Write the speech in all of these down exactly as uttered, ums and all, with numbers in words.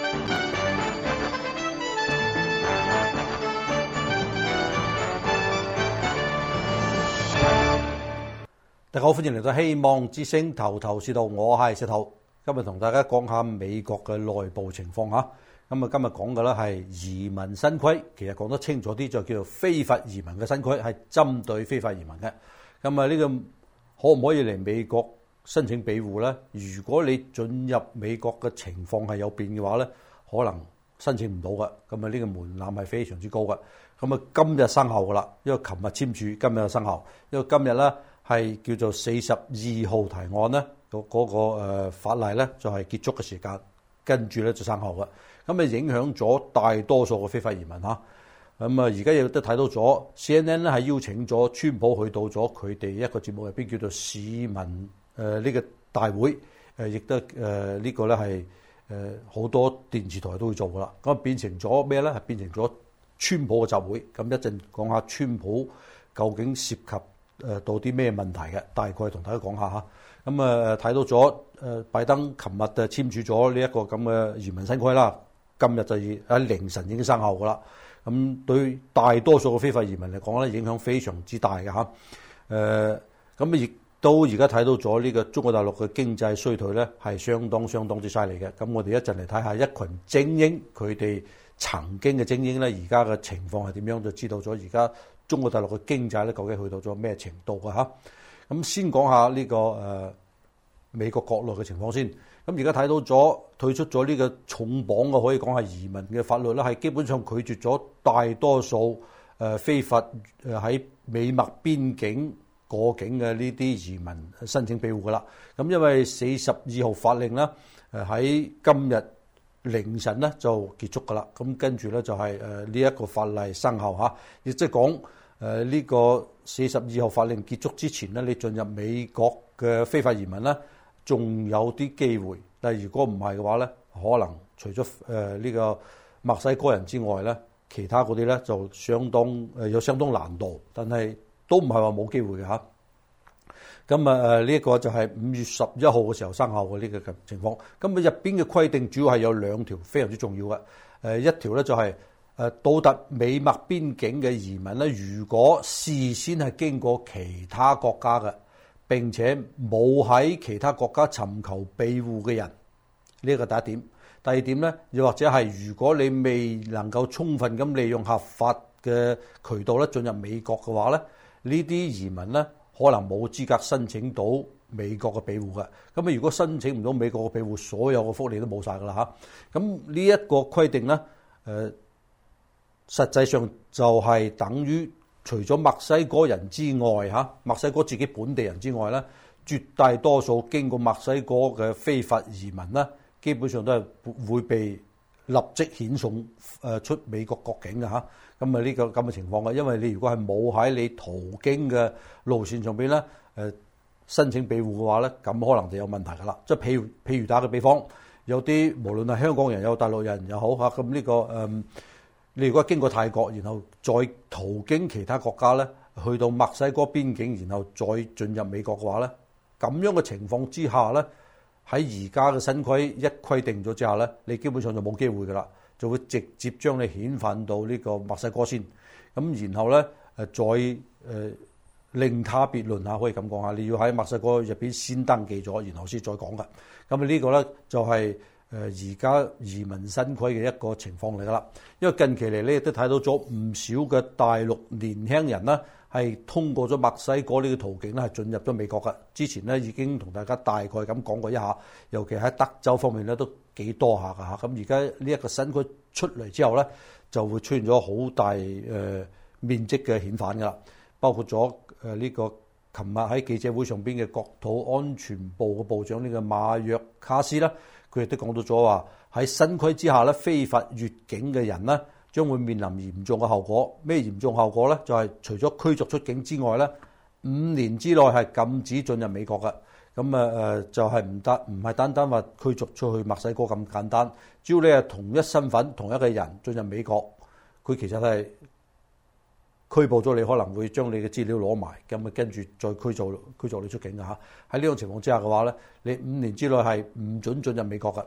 大家好，歡迎嚟到希望之聲頭頭是道，我係石頭。今日同大家講下美國嘅內部情況嚇。咁啊，今日講嘅咧係移民新規，其實講得清楚啲就叫做非法移民嘅新規，係針對非法移民嘅。咁啊，呢個可唔可以嚟美國申請庇護咧？如果你進入美國嘅情況係有變嘅話咧，可能申請唔到嘅。咁啊，呢個門檻係非常之高嘅。咁啊，今日生效噶啦，因為琴日簽署，今日生效。因為今日咧係叫做四十二號提案咧，嗰、嗰個誒、呃、法例咧就係結束嘅時間，跟住咧就生效嘅。咁啊，影響咗大多數嘅非法移民嚇。咁啊，而家亦都睇到咗 C N N 咧係邀請咗川普去到咗佢哋一個節目入邊叫做市民誒呢、呃這個大會誒，亦都誒、呃這個、呢個咧係誒好多電視台都會做噶啦。咁變成咗咩咧？係變成咗川普嘅集會。咁一陣講下川普究竟涉及誒到啲咩問題嘅，大概同大家講下嚇。咁啊睇到咗誒拜登琴日就簽署咗呢一個咁嘅移民新規啦，今日就喺凌晨已經生效噶啦。咁對大多數嘅非法移民嚟講咧，影響非常之大嘅嚇。誒咁亦都而家睇到咗呢個中國大陸嘅經濟衰退咧，係相當相當之犀利嘅。咁我哋一陣嚟睇下一群精英，佢哋曾經嘅精英咧，而家嘅情況係點樣，就知道咗而家中國大陸嘅經濟咧究竟去到咗咩程度嘅嚇。咁先講下呢個誒、呃、美國國內嘅情況先。咁而家睇到咗退出咗呢個重磅嘅，可以講係移民嘅法律啦，係基本上拒絕咗大多數誒非法誒喺美墨邊境過境嘅呢啲移民申請庇護噶啦。咁因為四十二號法令咧，誒喺今日凌晨咧就結束噶啦。咁跟住咧就係誒呢一個法例生效嚇，亦即係講誒呢個四十二號法令結束之前咧，你進入美國嘅非法移民咧，仲有啲機會，但係如果唔係嘅話咧，可能除咗誒呢個墨西哥人之外咧，其他嗰啲咧就相當誒有相當難度，但係都唔係話冇機會嘅嚇。咁啊誒呢一個就係五月十一號嘅時候生效嘅呢個情況。咁啊入邊嘅規定主要係有兩條非常之重要嘅。誒一條咧就係誒到達美墨邊境嘅移民咧，如果事先係經過其他國家嘅，並且冇喺其他國家尋求庇護嘅人，呢個第一點。第二點咧，又或者係如果你未能夠充分咁利用合法嘅渠道咧進入美國嘅話咧，呢啲移民咧可能冇資格申請到美國嘅庇護嘅。咁啊，如果申請唔到美國嘅庇護，所有嘅福利都冇晒㗎啦嚇。咁呢一個規定咧，誒、呃、實際上就係等於，除咗墨西哥人之外，嚇墨西哥自己本地人之外咧，絕大多數經過墨西哥嘅非法移民咧，基本上都係會被立即遣送誒出美國國境嘅嚇。咁啊呢個咁嘅情況嘅，因為你如果係冇喺你途經嘅路線上邊咧誒申請庇護嘅話咧，咁可能就有問題㗎啦。即係譬如譬如打個比方，有啲無論係香港人有大陸人又好嚇，咁呢個誒。嗯你如果經過泰國，然後再途經其他國家咧，去到墨西哥邊境，然後再進入美國嘅話咧，咁樣嘅情況之下咧，喺而家嘅新規一規定咗之下咧，你基本上就冇機會噶啦，就會直接將你遣返到呢個墨西哥先，咁然後咧誒再誒、呃、另他別論下，可以咁講下，你要喺墨西哥入邊先登記咗，然後先再講噶。咁啊呢個咧就係、是。誒而家移民新規嘅一個情況嚟㗎啦，因為近期嚟咧亦都睇到咗唔少嘅大陸年輕人呢係通過咗墨西哥呢個途徑咧係進入咗美國㗎。之前咧已經同大家大概咁講過一下，尤其喺德州方面咧都幾多下㗎嚇。咁而家呢一個新規出嚟之後咧，就會出現咗好大誒、呃、面積嘅遣返㗎啦，包括咗誒呢個琴日喺記者會上邊嘅國土安全部嘅部長呢個馬約卡斯啦。佢亦都講到咗話喺新規之下咧，非法越境嘅人咧將會面臨嚴重嘅後果。咩嚴重後果咧？就係、是、除咗驅逐出境之外咧，五年之內係禁止進入美國嘅。咁啊誒就係唔得，唔係單單話驅逐出去墨西哥咁簡單。只要你係同一身份、同一個人進入美國，佢其實係拘捕咗你，可能會將你嘅資料攞埋，咁啊跟住再驅逐驅逐你出境嘅嚇。喺呢種情況之下嘅話咧，你五年之內係唔准進入美國嘅。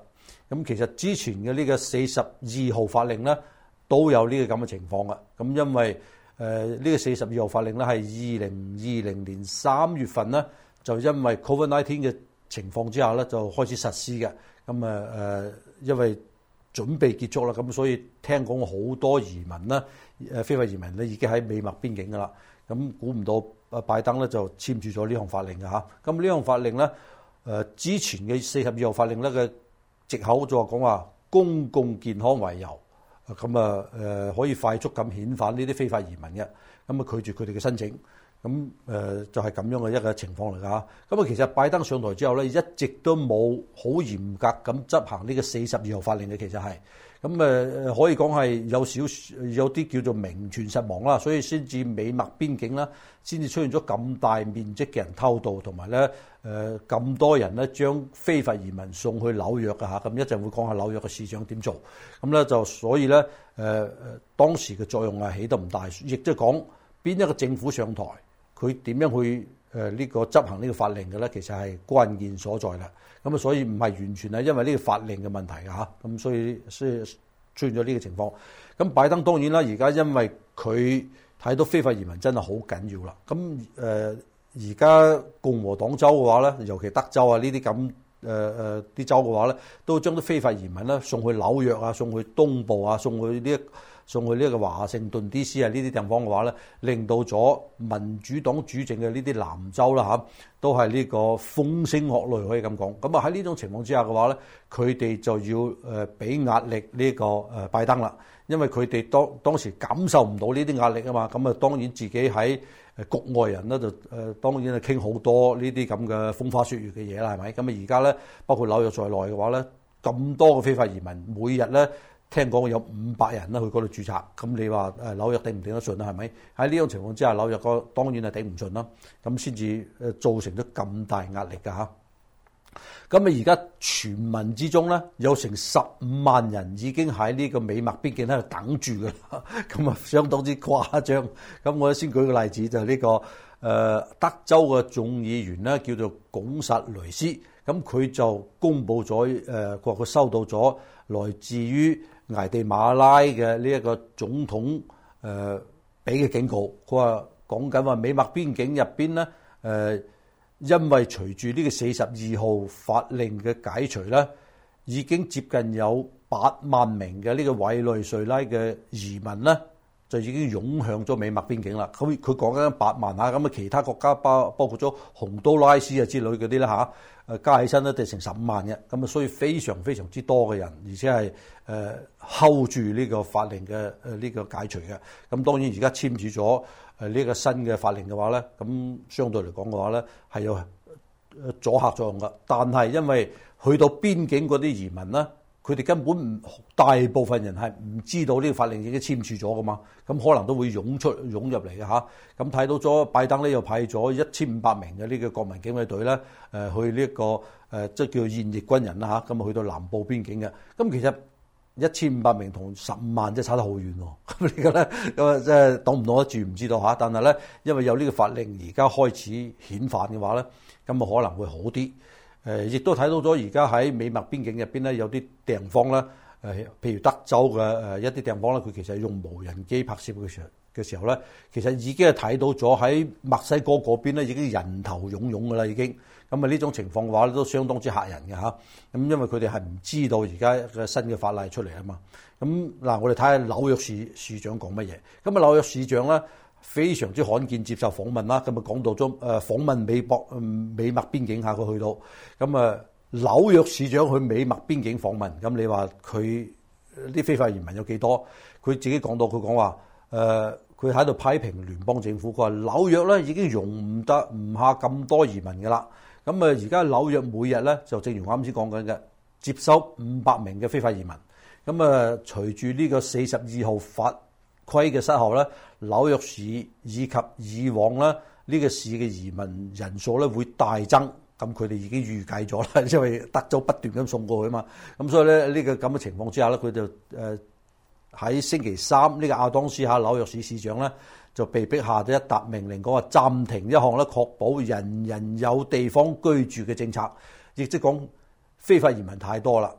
咁其實之前嘅呢個四十二號法令咧都有呢個咁嘅情況嘅。咁因為誒呢、呃呢個四十二號法令咧係二零二零年三月份咧就因為 Covid 十九 嘅情況之下咧就開始實施嘅。咁啊誒因為準備結束啦，咁所以聽講好多移民咧誒非法移民咧已經喺美墨邊境噶啦。咁估唔到啊拜登咧就簽署咗呢項法令嘅嚇。咁呢項法令咧誒之前嘅四十二號法令咧嘅藉口就話講話公共健康為由，咁啊誒可以快速咁遣返呢啲非法移民嘅，咁啊拒絕佢哋嘅申請，咁誒就係咁樣嘅一個情況嚟㗎嚇。咁啊其實拜登上台之後咧，一直都冇好嚴格咁執行呢個四十二號法令嘅，其實係咁誒可以講係有少有啲叫做名存實亡啦，所以先至美墨邊境啦，先至出現咗咁大面積嘅人偷渡，同埋咧誒咁多人咧將非法移民送去紐約㗎嚇。咁一陣會講下紐約嘅市長點做，咁咧就所以咧誒誒當時嘅作用係起得唔大，亦即係講邊一個政府上台，佢點樣去誒呢個執行呢個法令嘅咧，其實係關鍵所在啦。咁啊，所以唔係完全係因為呢個法令嘅問題㗎嚇。咁所以所以出現咗呢個情況。咁拜登當然啦，而家因為佢睇到非法移民真係好緊要啦。咁誒而家共和黨州嘅話咧，尤其德州啊呢啲咁誒誒啲州嘅話咧，都將啲非法移民咧送去紐約啊，送去東部啊，送去呢一送去呢一個華盛頓 D C 啊呢啲地方嘅話咧，令到咗民主黨主政嘅呢啲南州啦嚇，都係呢個風聲鶴唳可以咁講。咁啊喺呢種情況之下嘅話咧，佢哋就要誒俾壓力呢個誒拜登啦，因為佢哋當當時感受唔到呢啲壓力啊嘛。咁啊當然自己喺誒局外人咧就誒當然係傾好多呢啲咁嘅風花雪月嘅嘢啦，係咪？咁啊而家咧包括紐約在內嘅話咧，咁多嘅非法移民每日咧。聽講有五百人啦去嗰度註冊，咁你話誒紐約頂唔頂得順啊？係咪？喺呢種情況之下，紐約個當然係頂唔順啦，咁先至誒造成咗咁大壓力㗎嚇。咁啊而家傳聞之中咧，有成十五萬人已經喺呢個美墨邊境喺度等住㗎啦，咁啊相當之誇張。咁我先舉個例子，就係呢個誒德州嘅眾議員咧，叫做鞏薩雷斯，咁佢就公佈咗誒，佢話佢收到咗來自於危地馬拉嘅呢一個總統誒俾嘅警告，佢話講緊話美墨邊境入邊咧誒，因為隨住呢個四十二號法令嘅解除咧，已經接近有八萬名嘅呢個委內瑞拉嘅移民咧，就已經湧向咗美墨邊境啦。佢佢講緊八萬嚇，咁啊其他國家包包括咗洪都拉斯啊之類嗰啲啦嚇，誒加起身咧就成十五萬嘅，咁啊所以非常非常之多嘅人，而且係誒 hold 住呢個法令嘅誒呢個解除嘅。咁當然而家簽署咗誒呢個新嘅法令嘅話咧，咁相對嚟講嘅話咧係有阻嚇作用㗎。但係因為去到邊境嗰啲移民咧，佢哋根本唔大部分人係唔知道呢個法令已經簽署咗噶嘛，咁可能都會湧出湧入嚟嘅嚇。咁睇到咗拜登咧又派咗一千五百名嘅呢個國民警衛隊咧，誒去呢一個誒即係叫現役軍人啦嚇，咁啊去到南部邊境嘅。咁其實一千五百名同十五萬即係差得好遠喎。咁呢個咧咁啊即係擋唔擋得住唔知道嚇。但係咧因為有呢個法令而家開始遣返嘅話咧，咁啊可能會好啲。誒，亦都睇到咗而家喺美墨邊境入邊咧，有啲地方咧，誒，譬如德州嘅誒一啲地方咧，佢其實係用無人機拍攝嘅時候嘅時候咧，其實已經係睇到咗喺墨西哥嗰邊咧，已經人頭湧湧㗎啦，已經。咁啊呢種情況嘅話咧，都相當之嚇人嘅嚇。咁因為佢哋係唔知道而家嘅新嘅法例出嚟啊嘛。咁嗱，我哋睇下紐約市市長講乜嘢。咁啊紐約市長咧，非常之罕見接受訪問啦，咁啊講到咗誒訪問美國美墨邊境下佢去到，咁啊紐約市長去美墨邊境訪問，咁你話佢啲非法移民有幾多？佢自己講到佢講話誒，佢喺度批評聯邦政府，佢話紐約咧已經容唔得唔下咁多移民㗎啦，咁啊而家紐約每日咧就正如我啱先講緊嘅，接收五百名嘅非法移民，咁啊隨住呢個四十二號法規嘅失效咧，紐約市以及以往咧呢個市嘅移民人數咧會大增，咁佢哋已經預計咗啦，因為德州不斷咁送過去啊嘛，咁所以咧呢個咁嘅情況之下咧，佢就誒喺星期三呢個亞當斯下紐約市市長咧就被逼下咗一沓命令，講話暫停一項咧確保人人有地方居住嘅政策，亦即係講非法移民太多啦。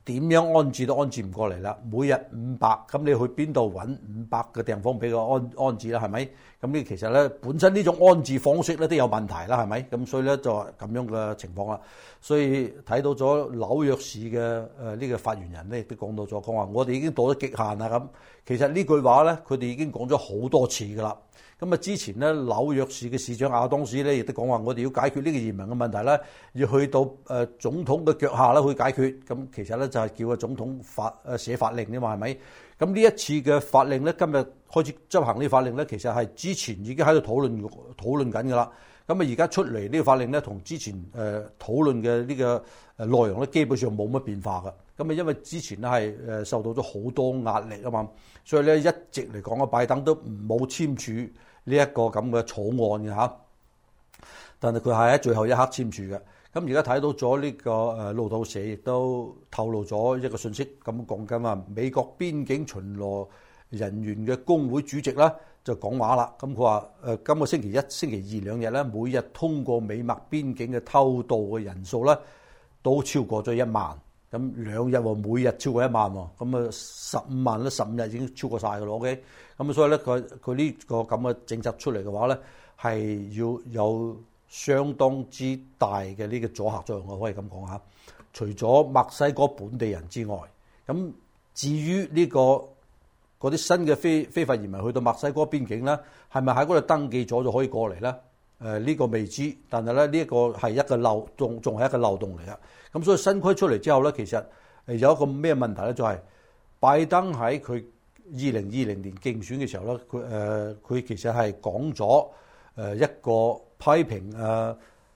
點樣安置都安置唔過嚟啦，每日五百，咁你去邊度揾五百個地方俾佢安安置啦？係咪？咁呢其實咧本身呢種安置方式咧都有問題啦，係咪？咁所以咧就係咁樣嘅情況啦。所以睇到咗紐約市嘅誒呢個發言人咧亦都講到咗，講話我哋已經到咗極限啦咁。其實呢句話咧佢哋已經講咗好多次㗎啦。咁啊之前咧紐約市嘅市長亞當斯咧亦都講話，我哋要解決呢個移民嘅問題咧，要去到誒總統嘅腳下咧去解決。咁其實咧就係叫個總統法誒寫法令啫嘛，係咪？咁呢一次嘅法令咧，今日開始執行呢個法令咧，其實係之前已經喺度討論討論緊㗎啦。咁啊而家出嚟呢個法令咧，同之前誒討論嘅呢個誒內容咧，基本上冇乜變化㗎。咁啊因為之前咧係誒受到咗好多壓力啊嘛，所以咧一直嚟講啊，拜登都冇簽署呢一個咁嘅草案嘅嚇。但係佢係喺最後一刻簽署嘅。咁而家睇到咗呢個誒路透社亦都透露咗一個信息，咁講緊話美國邊境巡邏人員嘅工會主席咧就講話啦。咁佢話誒今個星期一、星期二兩日咧，每日通過美墨邊境嘅偷渡嘅人數咧都超過咗一萬。咁兩日喎，每日超過一萬喎，咁啊十五萬咧，十五日已經超過晒㗎啦。OK，咁所以咧佢佢呢個咁嘅政策出嚟嘅話咧，係要有相當之大嘅呢個阻嚇作用，我可以咁講下。除咗墨西哥本地人之外，咁至於呢個嗰啲新嘅非非法移民去到墨西哥邊境咧，係咪喺嗰度登記咗就可以過嚟咧？誒、呃、呢、呢個未知，但係咧呢一個係一個漏洞，仲係一個漏洞嚟嘅。咁所以新規出嚟之後咧，其實誒有一個咩問題咧，就係、是、拜登喺佢二零二零年競選嘅時候咧，佢誒佢其實係講咗誒一個批評誒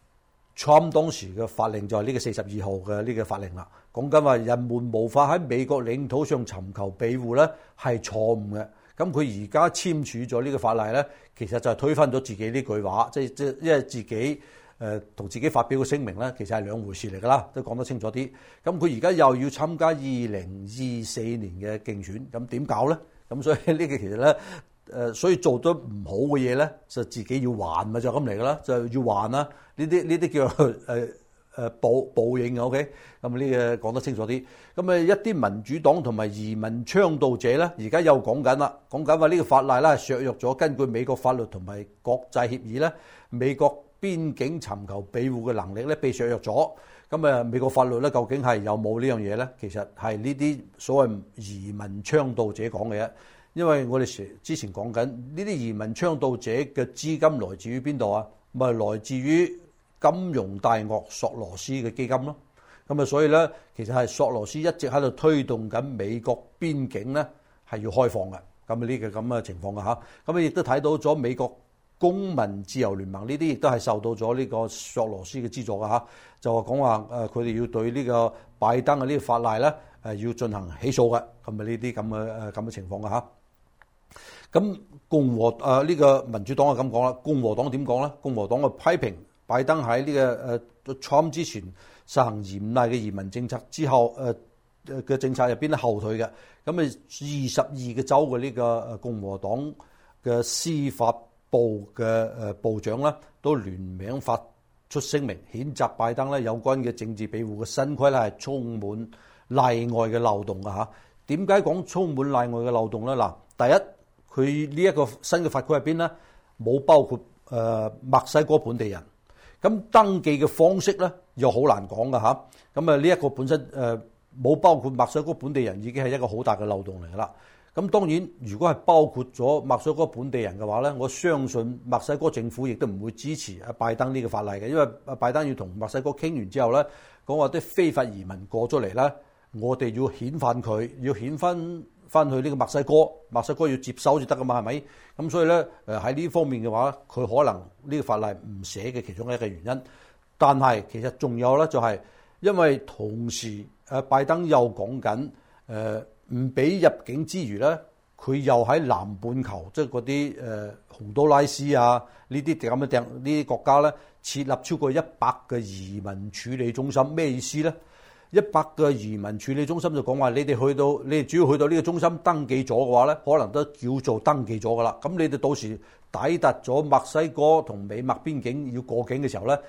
Trump 當時嘅法令，就係呢個四十二號嘅呢個法令啦。講緊話人們無法喺美國領土上尋求庇護咧，係錯誤嘅。咁佢而家簽署咗呢個法例咧，其實就係推翻咗自己呢句話，即係即係因為自己誒同、呃、自己發表嘅聲明咧，其實係兩回事嚟㗎啦，都講得清楚啲。咁佢而家又要參加二零二四年嘅競選，咁點搞咧？咁所以呢個其實咧。誒，所以做得唔好嘅嘢咧，就自己要還咪就咁嚟噶啦，就要還啦。呢啲呢啲叫誒誒報報應嘅 OK。咁呢個講得清楚啲。咁啊，一啲民主黨同埋移民倡導者咧，而家又講緊啦，講緊話呢個法例咧係削弱咗根據美國法律同埋國際協議咧，美國邊境尋求庇護嘅能力咧被削弱咗。咁啊，美國法律咧究竟係有冇呢樣嘢咧？其實係呢啲所謂移民倡導者講嘅啫。因為我哋之前講緊呢啲移民倡導者嘅資金來自於邊度啊？咪來自於金融大鱷索羅斯嘅基金咯。咁啊，所以咧，其實係索羅斯一直喺度推動緊美國邊境咧係要開放嘅。咁啊，呢個咁嘅情況嘅嚇。咁啊，亦都睇到咗美國公民自由聯盟呢啲亦都係受到咗呢個索羅斯嘅資助嘅嚇。就話講話誒，佢哋要對呢個拜登嘅呢個法例咧誒要進行起訴嘅。咁啊，呢啲咁嘅誒咁嘅情況嘅嚇。咁共和誒呢、呃這個民主黨係咁講啦，共和黨點講咧？共和黨嘅批評拜登喺呢、這個誒 Trump、呃、之前實行嚴厲嘅移民政策之後，誒嘅、呃、政策入邊咧後退嘅。咁啊，二十二個州嘅呢個誒共和黨嘅司法部嘅誒部長咧，都聯名發出聲明，譴責拜登咧有關嘅政治庇護嘅新規咧係充滿例外嘅漏洞嘅嚇。點解講充滿例外嘅漏洞咧？嗱，第一。佢呢一個新嘅法規入邊咧，冇包括誒墨西哥本地人，咁登記嘅方式咧又好難講㗎嚇。咁啊呢一個本身誒冇包括墨西哥本地人，已經係一個好大嘅漏洞嚟㗎啦。咁當然，如果係包括咗墨西哥本地人嘅話咧，我相信墨西哥政府亦都唔會支持阿拜登呢個法例嘅，因為阿拜登要同墨西哥傾完之後咧，講話啲非法移民過咗嚟咧，我哋要遣返佢，要遣返翻去呢個墨西哥，墨西哥要接收就得噶嘛，係咪？咁所以咧，誒喺呢方面嘅話，佢可能呢個法例唔寫嘅其中一個原因。但係其實仲有咧，就係因為同時誒拜登又講緊誒唔俾入境之餘咧，佢又喺南半球，即係嗰啲誒洪都拉斯啊呢啲咁嘅地呢啲國家咧，設立超過一百個移民處理中心，咩意思咧？一百個移民處理中心就講話，你哋去到，你哋主要去到呢個中心登記咗嘅話咧，可能都叫做登記咗噶啦。咁你哋到時抵達咗墨西哥同美墨邊境要過境嘅時候咧，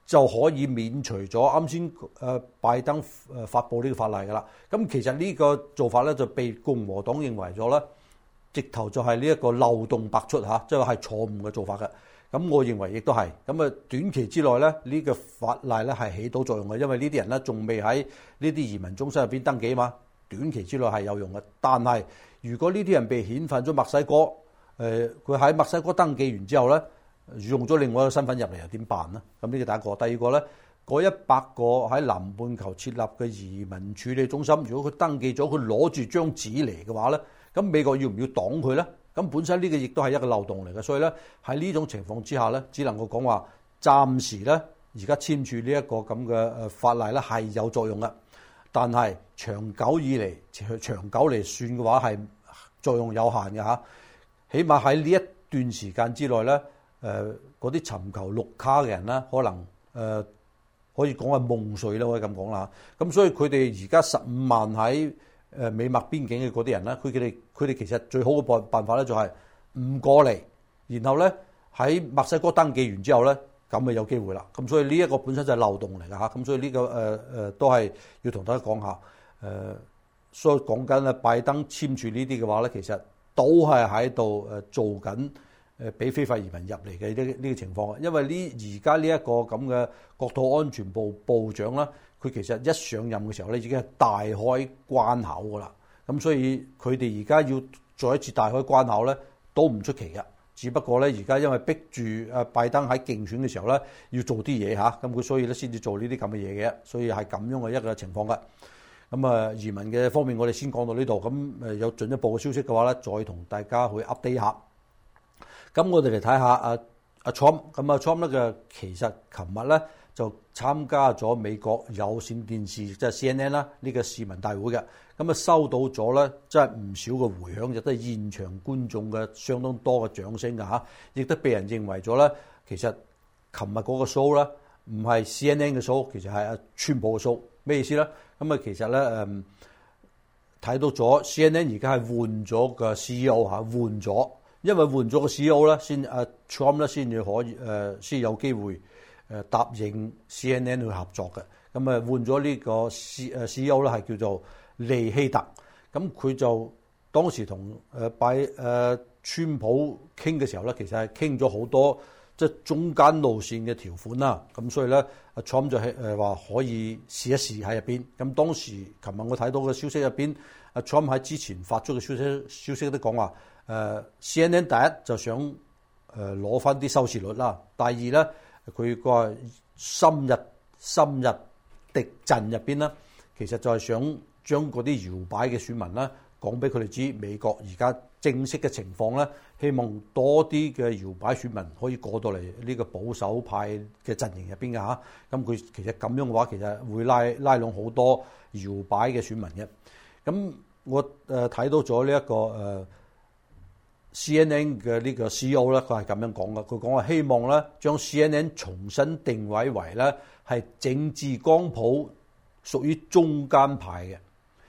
就可以免除咗啱先誒拜登誒發布呢個法例㗎啦。咁其實呢個做法咧就被共和黨認為咗咧，直頭就係呢一個漏洞百出嚇，即係係錯誤嘅做法嘅。咁我認為亦都係。咁啊短期之內咧，呢個法例咧係起到作用嘅，因為呢啲人咧仲未喺呢啲移民中心入邊登記啊嘛。短期之內係有用嘅。但係如果呢啲人被遣返咗墨西哥，誒佢喺墨西哥登記完之後咧，用咗另外一個身份入嚟又點辦呢？咁呢個第一個，第二個咧，嗰一百個喺南半球設立嘅移民處理中心，如果佢登記咗，佢攞住張紙嚟嘅話咧，咁美國要唔要擋佢咧？咁本身呢個亦都係一個漏洞嚟嘅，所以咧喺呢種情況之下咧，只能夠講話暫時咧，而家簽署呢一個咁嘅誒法例咧係有作用嘅，但係長久以嚟長久嚟算嘅話係作用有限嘅嚇。起碼喺呢一段時間之內咧。誒嗰啲尋求綠卡嘅人咧，可能誒、呃、可以講係夢碎啦，可以咁講啦。咁所以佢哋而家十五萬喺誒美墨邊境嘅嗰啲人咧，佢哋佢哋其實最好嘅辦辦法咧就係唔過嚟，然後咧喺墨西哥登記完之後咧，咁咪有機會啦。咁所以呢一個本身就係漏洞嚟㗎嚇。咁所以呢、這個誒誒、呃、都係要同大家講下。誒、呃，所以講緊啊，拜登簽署呢啲嘅話咧，其實都係喺度誒做緊。誒俾非法移民入嚟嘅呢呢個情況，因為呢而家呢一個咁嘅國土安全部部長啦，佢其實一上任嘅時候咧已經係大開關口㗎啦，咁所以佢哋而家要再一次大開關口咧都唔出奇嘅，只不過咧而家因為逼住誒拜登喺競選嘅時候咧要做啲嘢嚇，咁佢所以咧先至做呢啲咁嘅嘢嘅，所以係咁樣嘅一個情況嘅。咁啊移民嘅方面我哋先講到呢度，咁誒有進一步嘅消息嘅話咧，再同大家去 update 下。咁我哋嚟睇下阿阿 Trump，咁啊 Trump 咧嘅其實琴日咧就參加咗美國有線電視即係 C N N 啦呢個市民大會嘅，咁啊收到咗咧即係唔少嘅迴響，亦都係現場觀眾嘅相當多嘅掌聲㗎嚇，亦都被人認為咗咧其實琴日嗰個 show 咧唔係 C N N 嘅 show，其實係阿川普嘅 show，咩意思咧？咁啊其實咧誒睇到咗 C N N 而家係換咗個 C E O 嚇，換咗。因為換咗個 C E O 咧，先阿 Trump 咧先至可以誒，先有機會誒答應 C N N 去合作嘅。咁啊換咗呢個 C 誒 C E O 咧係叫做利希特。咁佢就當時同誒拜誒川普傾嘅時候咧，其實係傾咗好多即係中間路線嘅條款啦。咁所以咧，阿 Trump 就係誒話可以試一試喺入邊。咁當時琴日我睇到嘅消息入邊，阿 Trump 喺之前發出嘅消息消息都講話。誒、uh, C N N 第一就想誒攞翻啲收視率啦，第二咧佢個深入深入敵陣入邊咧，其實就係想將嗰啲搖擺嘅選民咧講俾佢哋知美國而家正式嘅情況咧，希望多啲嘅搖擺選民可以過到嚟呢個保守派嘅陣營入邊嘅嚇。咁佢其實咁樣嘅話，其實會拉拉攏好多搖擺嘅選民嘅。咁我誒睇到咗呢一個誒。呃C N N 嘅呢個 C E O 咧，佢係咁樣講嘅。佢講話希望咧，將 C N N 重新定位為咧係政治光譜屬於中間派嘅。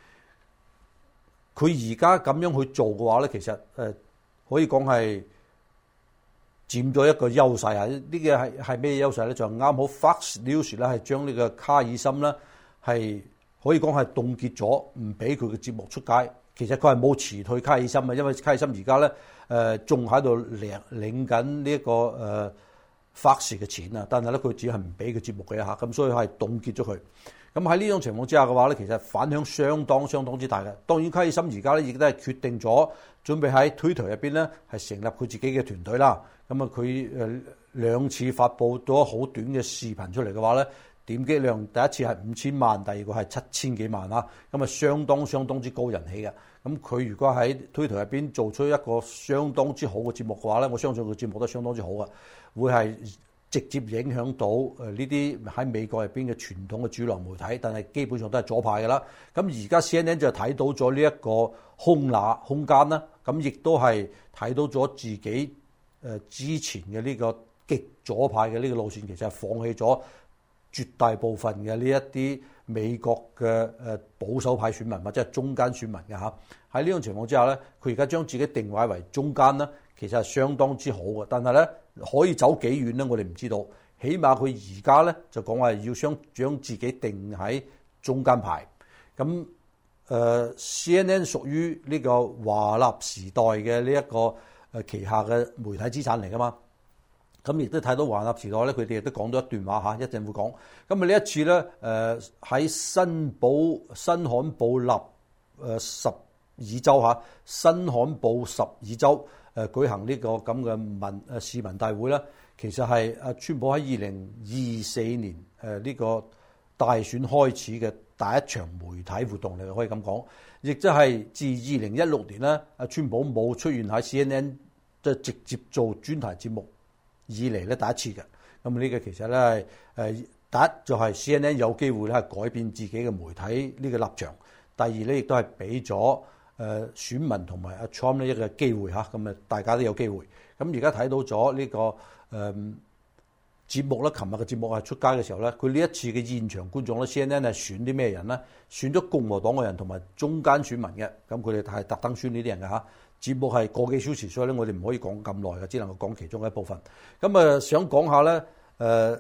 佢而家咁樣去做嘅話咧，其實誒可以講係佔咗一個優勢啊！呢個係係咩優勢咧？就啱好 Fox News 咧係將呢個卡爾森咧係可以講係凍結咗，唔俾佢嘅節目出街。其實佢係冇辭退卡爾森啊，因為卡爾森而家咧誒仲喺度領領緊呢一個誒 Fox 嘅錢啊，但係咧佢只係唔俾佢節目嘅嚇，咁所以係凍結咗佢。咁喺呢種情況之下嘅話咧，其實反響相當相當之大嘅。當然卡爾森而家咧亦都係決定咗準備喺 Twitter 入邊咧係成立佢自己嘅團隊啦。咁啊佢誒兩次發布咗好短嘅視頻出嚟嘅話咧，點擊量第一次係五千萬，第二個係七千幾萬啦，咁啊相當相當之高人氣嘅。咁佢如果喺推特入邊做出一個相當之好嘅節目嘅話咧，我相信個節目都相當之好嘅，會係直接影響到誒呢啲喺美國入邊嘅傳統嘅主流媒體，但係基本上都係左派嘅啦。咁而家 C N N 就睇到咗呢一個空罅空間啦，咁亦都係睇到咗自己誒之前嘅呢個極左派嘅呢個路線，其實係放棄咗絕大部分嘅呢一啲美國嘅誒保守派選民或者係中間選民嘅嚇。喺呢種情況之下咧，佢而家將自己定位為中間咧，其實係相當之好嘅。但係咧可以走幾遠咧，我哋唔知道。 起碼佢而家咧就講話要想將自己定喺中間排。咁誒、呃、C N N 屬於呢個華納時代嘅呢一個誒旗下嘅媒體資產嚟噶嘛。咁亦都睇到華納時代咧，佢哋亦都講咗一段話嚇，一陣會講。咁啊呢一次咧，誒喺新報新罕布納誒什爾州嚇，新罕布什爾州誒舉行呢個咁嘅民誒市民大會啦。其實係阿川普喺二零二四年誒呢個大選開始嘅第一場媒體活動嚟，可以咁講。亦即係自二零一六年咧，阿川普冇出現喺 C N N 即係直接做專題節目以嚟咧第一次嘅。咁呢個其實咧係誒第一就係 C N N 有機會咧係改變自己嘅媒體呢個立場。第二咧亦都係俾咗誒選民同埋阿 Trump 呢一個機會嚇，咁啊大家都有機會。咁而家睇到咗呢、這個誒、嗯、節目咧，琴日嘅節目係出街嘅時候咧，佢呢一次嘅現場觀眾咧 ，C N N 係選啲咩人咧？選咗共和黨嘅人同埋中間選民嘅，咁佢哋係特登選呢啲人嘅嚇。節目係個幾小時，所以咧我哋唔可以講咁耐嘅，只能夠講其中嘅一部分。咁啊想講下咧誒。呃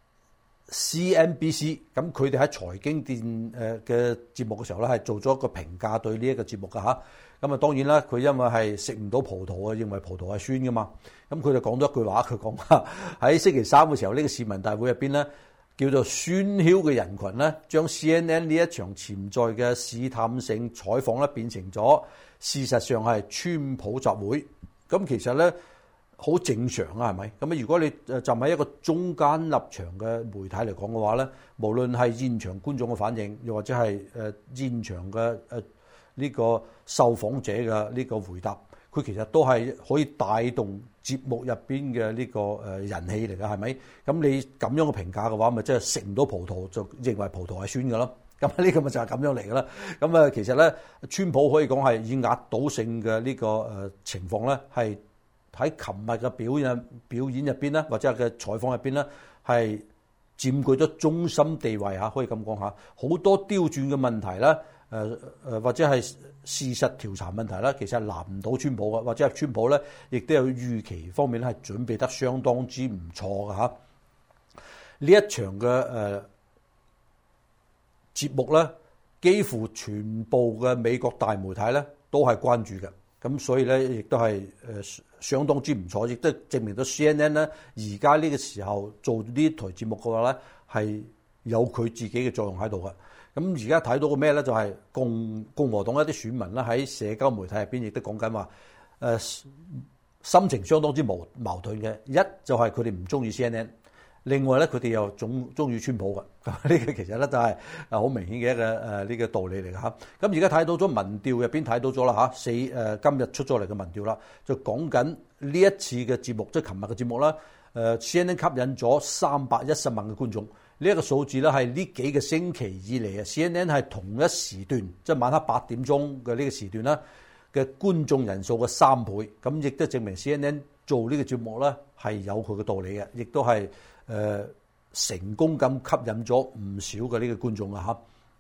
C N B C 咁佢哋喺財經電誒嘅節目嘅時候咧，係做咗一個評價對呢一個節目嘅嚇。咁啊當然啦，佢因為係食唔到葡萄啊，認為葡萄係酸噶嘛。咁佢就講咗一句話，佢講話喺星期三嘅時候，呢、這個市民大會入邊咧，叫做喧囂嘅人群咧，將 C N N 呢一場潛在嘅試探性採訪咧，變成咗事實上係川普集會。咁其實咧，好正常啊，係咪？咁啊，如果你誒站喺一個中間立場嘅媒體嚟講嘅話咧，無論係現場觀眾嘅反應，又或者係誒現場嘅誒呢個受訪者嘅呢個回答，佢其實都係可以帶動節目入邊嘅呢個誒人氣嚟㗎，係咪？咁你咁樣嘅評價嘅話，咪即係食唔到葡萄就認為葡萄係酸㗎咯？咁呢個咪就係咁樣嚟㗎啦。咁啊，其實咧，川普可以講係以壓倒性嘅呢個誒情況咧，係喺琴日嘅表演表演入邊咧，或者係嘅採訪入邊咧，係佔據咗中心地位嚇，可以咁講嚇。好多刁鑽嘅問題咧，誒誒或者係事實調查問題咧，其實係難唔到川普嘅，或者係川普咧，亦都有預期方面咧係準備得相當之唔錯嘅嚇。呢一場嘅誒、呃、節目咧，幾乎全部嘅美國大媒體咧都係關注嘅。咁所以咧，亦都係誒相當之唔錯，亦都證明到 C N N 咧而家呢個時候做呢台節目嘅話咧，係有佢自己嘅作用喺度嘅。咁而家睇到個咩咧，就係、是、共共和黨一啲選民咧喺社交媒體入邊亦都講緊話，誒、呃、心情相當之矛矛盾嘅。一就係佢哋唔中意 C N N。另外咧，佢哋又總中意川普嘅，呢個其實咧就係啊好明顯嘅一個誒呢個道理嚟嘅嚇。咁而家睇到咗民調入邊睇到咗啦嚇，四誒今日出咗嚟嘅民調啦，就講緊呢一次嘅節目，即係琴日嘅節目啦。誒 C N N 吸引咗三百一十萬嘅觀眾，呢、這、一個數字咧係呢幾個星期以嚟啊 C N N 係同一時段，即係晚黑八點鐘嘅呢個時段啦嘅觀眾人數嘅三倍。咁亦都證明 C N N 做呢個節目咧係有佢嘅道理嘅，亦都係。誒、呃、成功咁吸引咗唔少嘅呢個觀眾啊！嚇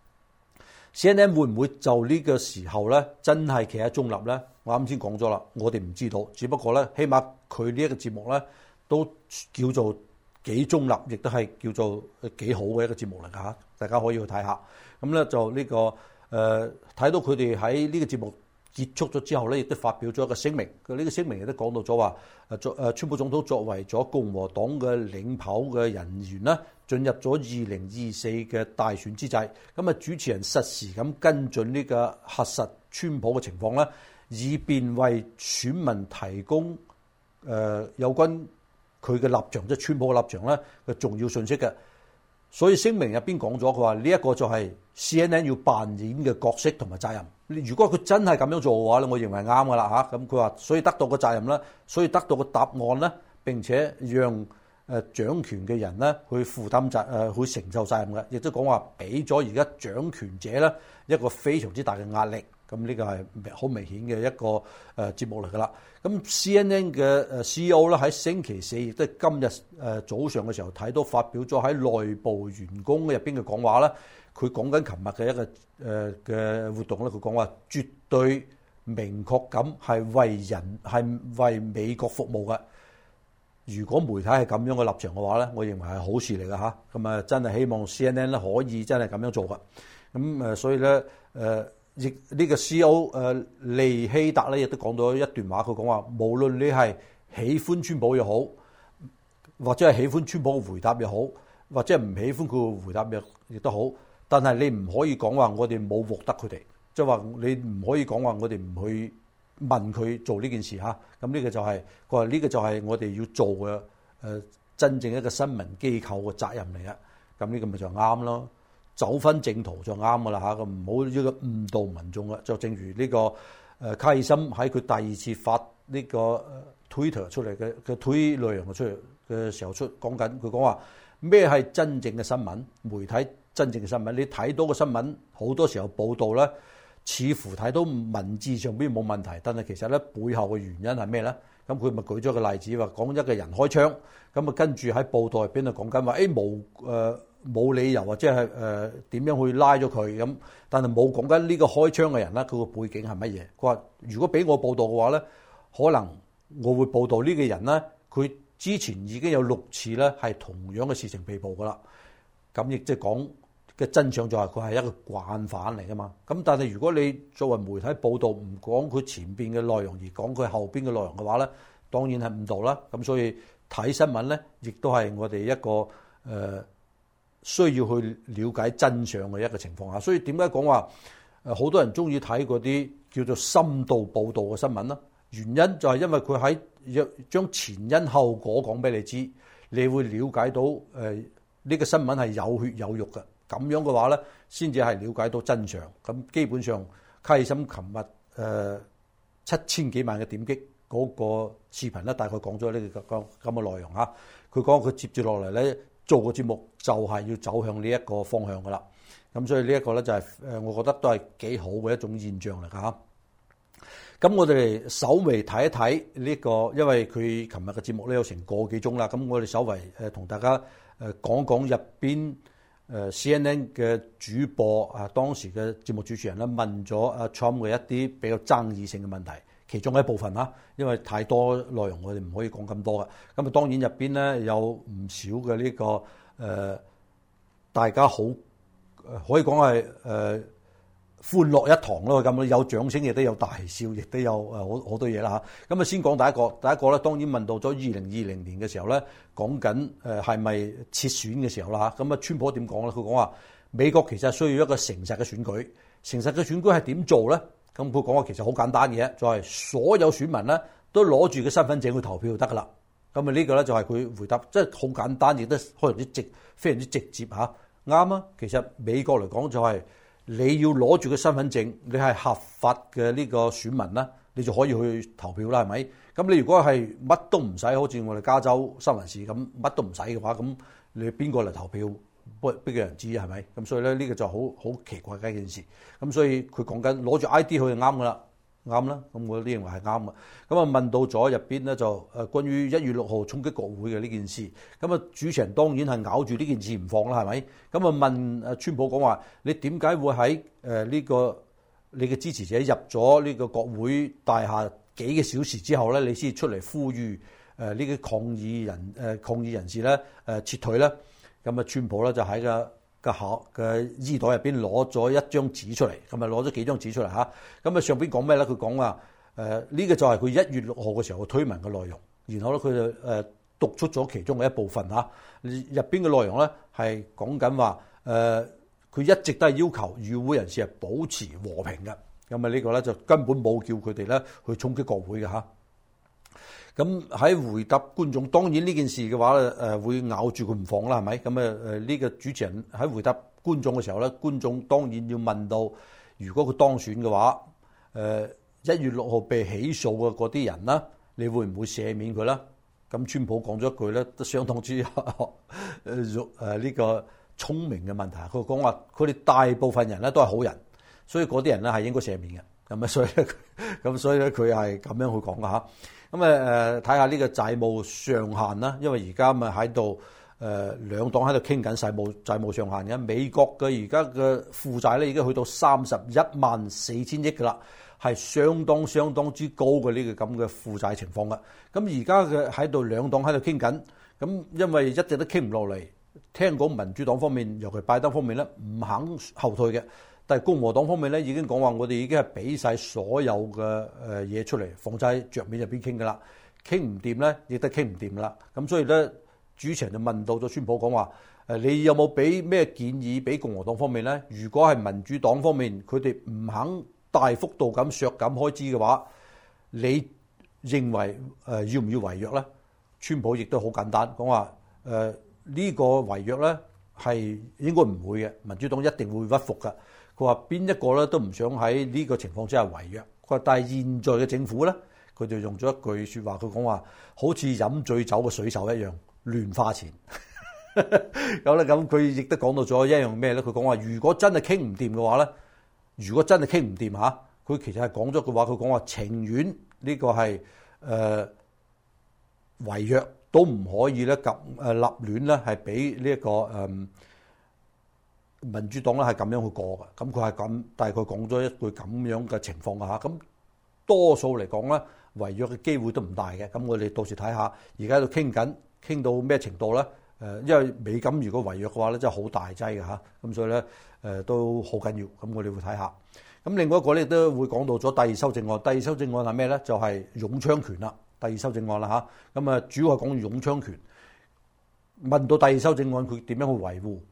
C N N 會唔會就呢個時候咧真係企喺中立咧？我啱先講咗啦，我哋唔知道，只不過咧，起碼佢呢一個節目咧都叫做幾中立，亦都係叫做幾好嘅一個節目嚟㗎嚇，大家可以去睇下。咁咧就呢、這個誒睇、呃、到佢哋喺呢個節目結束咗之後咧，亦都發表咗一個聲明。佢、這、呢個聲明亦都講到咗話，誒作誒川普總統作為咗共和黨嘅領跑嘅人員啦，進入咗二零二四嘅大選之際，咁啊主持人實時咁跟進呢個核實川普嘅情況啦，以便為選民提供誒、呃、有關佢嘅立場，即係川普嘅立場咧嘅重要信息嘅。所以聲明入邊講咗，佢話呢一個就係 C N N 要扮演嘅角色同埋責任。如果佢真係咁樣做嘅話咧，我認為啱噶啦嚇。咁佢話，所以得到個責任啦，所以得到個答案咧，並且讓誒、呃、掌權嘅人咧去負擔責誒、呃、去承受責任嘅，亦都講話俾咗而家掌權者咧一個非常之大嘅壓力。咁呢個係好明顯嘅一個誒、呃、節目嚟噶啦。咁 C N N 嘅誒 C E O 咧喺星期四亦都係今日誒、呃、早上嘅時候睇到發表咗喺內部員工入邊嘅講話啦。佢講緊琴日嘅一個誒嘅活動咧，佢講話絕對明確咁係為人係為美國服務嘅。 如果媒體係咁樣嘅立場嘅話咧，我認為係好事嚟㗎嚇。咁啊，真係希望 C N N 咧可以真係咁樣做㗎。咁誒，所以咧誒，亦、這、呢個 C E O 誒利希特咧亦都講到一段話，佢講話無論你係喜歡川普又好，或者係喜歡川普嘅回答又好，或者係唔喜歡佢嘅回答亦亦都好，但係你唔可以講話我哋冇獲得佢哋，即係話你唔可以講話我哋唔去問佢做呢件事嚇。咁呢個就係佢話呢個就係我哋要做嘅誒真正一個新聞機構嘅責任嚟嘅。咁呢個咪就啱咯，走翻正途就啱噶啦嚇。咁唔好呢個誤導民眾啦。就正如呢個誒卡爾森喺佢第二次發呢個 Twitter 出嚟嘅嘅推內容出嚟嘅時候出講緊，佢講話咩係真正嘅新聞？媒體真正嘅新聞，你睇到嘅新聞好多時候報導咧，似乎睇到文字上邊冇問題，但係其實咧背後嘅原因係咩咧？咁佢咪舉咗個例子話講一個人開槍，咁啊跟住喺報道入邊就講緊話，誒冇誒冇理由或者係誒點樣去拉咗佢咁，但係冇講緊呢個開槍嘅人咧，佢個背景係乜嘢？佢話如果俾我報道嘅話咧，可能我會報道呢個人咧，佢之前已經有六次咧係同樣嘅事情被捕噶啦，咁亦即係講嘅真相就係佢係一個慣犯嚟噶嘛。咁但係如果你作為媒體報道唔講佢前邊嘅內容而講佢後邊嘅內容嘅話咧，當然係誤導啦。咁所以睇新聞咧，亦都係我哋一個誒、呃、需要去了解真相嘅一個情況下。所以點解講話誒好多人中意睇嗰啲叫做深度報導嘅新聞啦？原因就係因為佢喺將前因後果講俾你知，你會了解到誒呢、呃這個新聞係有血有肉嘅。咁樣嘅話咧，先至係了解到真相。咁基本上，卡爾森琴日誒七千幾萬嘅點擊嗰個視頻咧，大概講咗呢個咁咁嘅內容嚇。佢講佢接住落嚟咧做個節目就係要走向呢一個方向噶啦。咁所以呢一個咧就係誒，我覺得都係幾好嘅一種現象嚟㗎嚇。咁我哋稍微睇一睇呢個，因為佢琴日嘅節目咧有成個幾鐘啦。咁我哋稍微誒同大家誒講講入邊。誒 C N N 嘅主播啊，當時嘅節目主持人咧問咗阿 Trump 嘅一啲比較爭議性嘅問題，其中一部分啦，因為太多內容我哋唔可以講咁多嘅。咁啊當然入邊咧有唔少嘅呢、這個誒、呃，大家好可以講係誒歡樂一堂咯，咁有掌聲亦都有大笑，亦都有誒好好多嘢啦嚇。咁啊先講第一個，第一個咧當然問到咗二零二零年嘅時候咧，講緊誒係咪切選嘅時候啦嚇。咁啊川普點講咧？佢講話美國其實需要一個誠實嘅選舉，誠實嘅選舉係點做咧？咁佢講話其實好簡單嘅，就係、是、所有選民咧都攞住個身份證去投票就得噶啦。咁啊呢個咧就係佢回答，即係好簡單，亦都非常之直，非常之直接嚇。啱啊，其實美國嚟講就係、是。你要攞住個身份證，你係合法嘅呢個選民啦，你就可以去投票啦，係咪？咁你如果係乜都唔使，好似我哋加州三藩市咁，乜都唔使嘅話，咁你邊個嚟投票？邊個人知係咪？咁所以咧，呢個就好好奇怪嘅一件事。咁所以佢講緊攞住 I D 去就啱噶啦，啱啦。咁我都認為係啱嘅。咁啊問到咗入邊咧就誒關於一月六號衝擊國會嘅呢件事，咁啊主持人當然係咬住呢件事唔放啦，係咪？咁啊問誒川普講話，你點解會喺誒呢個你嘅支持者入咗呢個國會大廈幾個小時之後咧，你先出嚟呼籲誒呢個抗議人誒抗議人士咧誒撤退咧？咁啊川普咧就喺個個口嘅衣袋入邊攞咗一張紙出嚟，咁啊攞咗幾張紙出嚟嚇。咁啊上邊講咩咧？佢講話誒呢個就係佢一月六號嘅時候推文嘅內容，然後咧佢就誒讀出咗其中嘅一部分嚇。入邊嘅內容咧係講緊話誒，佢一直都係要求與會人士係保持和平嘅。咁啊呢個咧就根本冇叫佢哋咧去衝擊國會嘅嚇。咁喺回答觀眾，當然呢件事嘅話咧，誒會咬住佢唔放啦，係咪？咁啊誒呢個主持人喺回答觀眾嘅時候咧，觀眾當然要問到，如果佢當選嘅話，誒一月六號被起訴嘅嗰啲人啦，你會唔會赦免佢啦？咁川普講咗一句咧，都相當之誒誒呢個聰明嘅問題。佢講話，佢哋大部分人咧都係好人，所以嗰啲人咧係應該赦免嘅。咁啊，所以咧，咁所以咧，佢係咁樣去講嘅嚇。咁誒誒睇下呢個債務上限啦，因為而家咪喺度誒兩黨喺度傾緊債務債務上限嘅。美國嘅而家嘅負債咧已經去到三十一萬四千億㗎啦，係相當相當之高嘅呢個咁嘅負債情況㗎。咁而家嘅喺度兩黨喺度傾緊，咁因為一直都傾唔落嚟，聽講民主黨方面尤其拜登方面咧唔肯後退嘅，但係共和黨方面咧已經講話我哋已經係俾晒所有嘅誒嘢出嚟，房債桌面入邊傾㗎啦，傾唔掂咧亦都傾唔掂㗎啦。咁所以咧主持人就問到咗川普講話誒，你有冇俾咩建議俾共和黨方面咧？如果係民主黨方面佢哋唔肯大幅度咁削減開支嘅話，你認為誒要唔要違約咧？川普亦都好簡單講話誒呢個違約咧係應該唔會嘅，民主黨一定會屈服㗎。佢話邊一個咧都唔想喺呢個情況之下違約。佢話但係現在嘅政府咧，佢就用咗一句説話，佢講話好似飲醉酒嘅水手一樣亂花錢。咁咧咁佢亦都講到咗一樣咩咧？佢講話如果真係傾唔掂嘅話咧，如果真係傾唔掂嚇，佢其實係講咗句話，佢講話情願呢個係誒、呃、違約都唔可以咧，及誒立亂咧係俾呢一個誒。呃民主黨咧係咁樣去過嘅，咁佢係咁，但係佢講咗一句咁樣嘅情況㗎嚇，咁多數嚟講咧，違約嘅機會都唔大嘅。咁我哋到時睇下，而家喺度傾緊，傾到咩程度咧？誒，因為美金如果違約嘅話咧，真係好大劑嘅嚇，咁所以咧誒都好緊要。咁我哋會睇下。咁另外一個咧都會講到咗第二修正案，第二修正案係咩咧？就係擁槍權啦。第二修正案啦嚇，咁啊主要係講擁槍權。問到第二修正案，佢點樣去維護？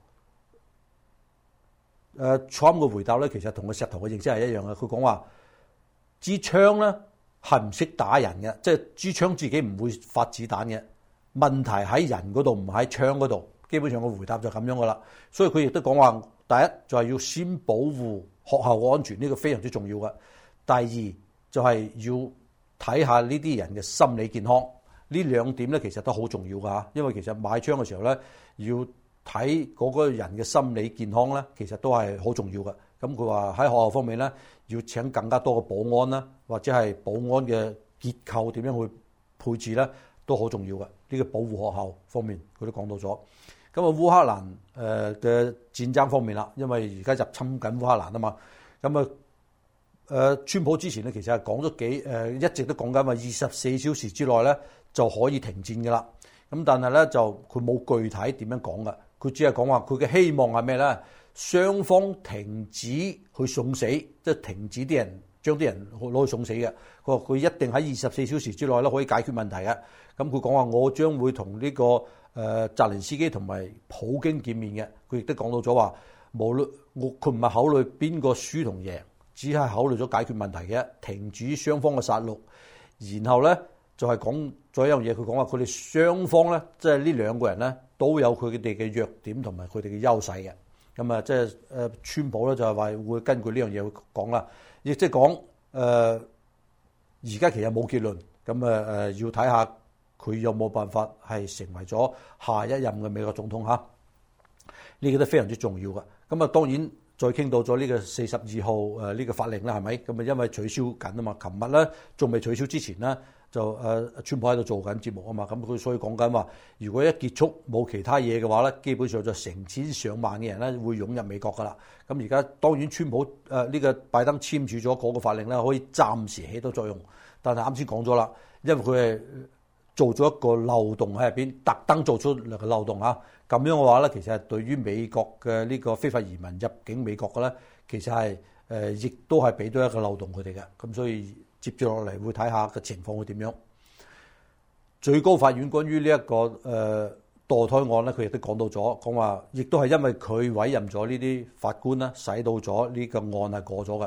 誒 Trump 嘅回答咧，其實同個石頭嘅認識係一樣嘅。佢講話支槍咧係唔識打人嘅，即係支槍自己唔會發子彈嘅。問題喺人嗰度，唔喺槍嗰度。基本上個回答就咁樣噶啦。所以佢亦都講話，第一就係要先保護學校嘅安全，呢個非常之重要嘅。第二就係要睇下呢啲人嘅心理健康。呢兩點咧其實都好重要㗎，因為其實買槍嘅時候咧要睇嗰個人嘅心理健康咧，其實都係好重要嘅。咁佢話喺學校方面咧，要請更加多嘅保安啦，或者係保安嘅結構點樣去配置咧，都好重要嘅。呢個保護學校方面，佢都講到咗。咁啊，烏克蘭誒嘅戰爭方面啦，因為而家入侵緊烏克蘭啊嘛。咁啊誒，川普之前咧其實係講咗幾誒，一直都講緊話二十四小時之內咧就可以停戰㗎啦。咁但係咧就佢冇具體點樣講㗎。佢只係講話佢嘅希望係咩咧？雙方停止去送死，即係停止啲人將啲人攞去送死嘅。佢話佢一定喺二十四小時之內咧可以解決問題嘅。咁佢講話我將會同呢個誒澤連斯基同埋普京見面嘅。佢亦都講到咗話，無論我佢唔係考慮邊個輸同贏，只係考慮咗解決問題嘅，停止雙方嘅殺戮。然後咧就係講咗一樣嘢，佢講話佢哋雙方咧，即係呢兩個人咧。都有佢哋嘅弱點同埋佢哋嘅優勢嘅，咁啊，即係誒川普咧就係話會根據呢樣嘢去講啦，亦即係講誒而家其實冇結論，咁啊誒要睇下佢有冇辦法係成為咗下一任嘅美國總統嚇，呢個都非常之重要嘅。咁啊當然再傾到咗呢個四十二號誒呢個法令啦，係咪？咁啊因為取消緊啊嘛，琴日咧仲未取消之前咧。就誒川普喺度做緊節目啊嘛，咁佢所以講緊話，如果一結束冇其他嘢嘅話咧，基本上就成千上萬嘅人咧會湧入美國噶啦。咁而家當然川普誒呢、呃這個拜登簽署咗嗰個法令咧，可以暫時起到作用。但係啱先講咗啦，因為佢係做咗一個漏洞喺入邊，特登做出嚟嘅漏洞嚇。咁樣嘅話咧，其實係對於美國嘅呢個非法移民入境美國嘅咧，其實係誒亦都係俾到一個漏洞佢哋嘅。咁所以。接住落嚟會睇下個情況會點樣。最高法院關於呢、這、一個誒、呃、墮胎案咧，佢亦都講到咗，講話亦都係因為佢委任咗呢啲法官啦，使到咗呢個案係過咗嘅。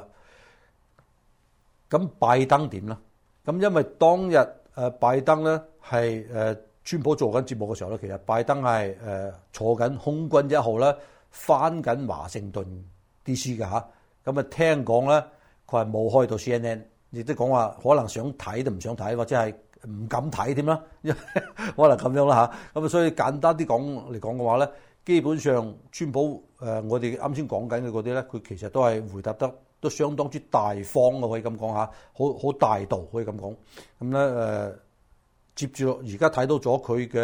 咁拜登點咧？咁因為當日誒拜登咧係誒川普做緊節目嘅時候咧，其實拜登係誒、呃、坐緊空軍一號咧，翻緊華盛頓 D C 嘅嚇。咁啊聽講咧，佢係冇開到 C N N。亦都講話可能想睇都唔想睇，或者係唔敢睇添啦，可能咁樣啦嚇。咁啊，所以簡單啲講嚟講嘅話咧，基本上川普誒、呃，我哋啱先講緊嘅嗰啲咧，佢其實都係回答得都相當之大方嘅，可以咁講嚇，好好大度可以咁講。咁咧誒，接住而家睇到咗佢嘅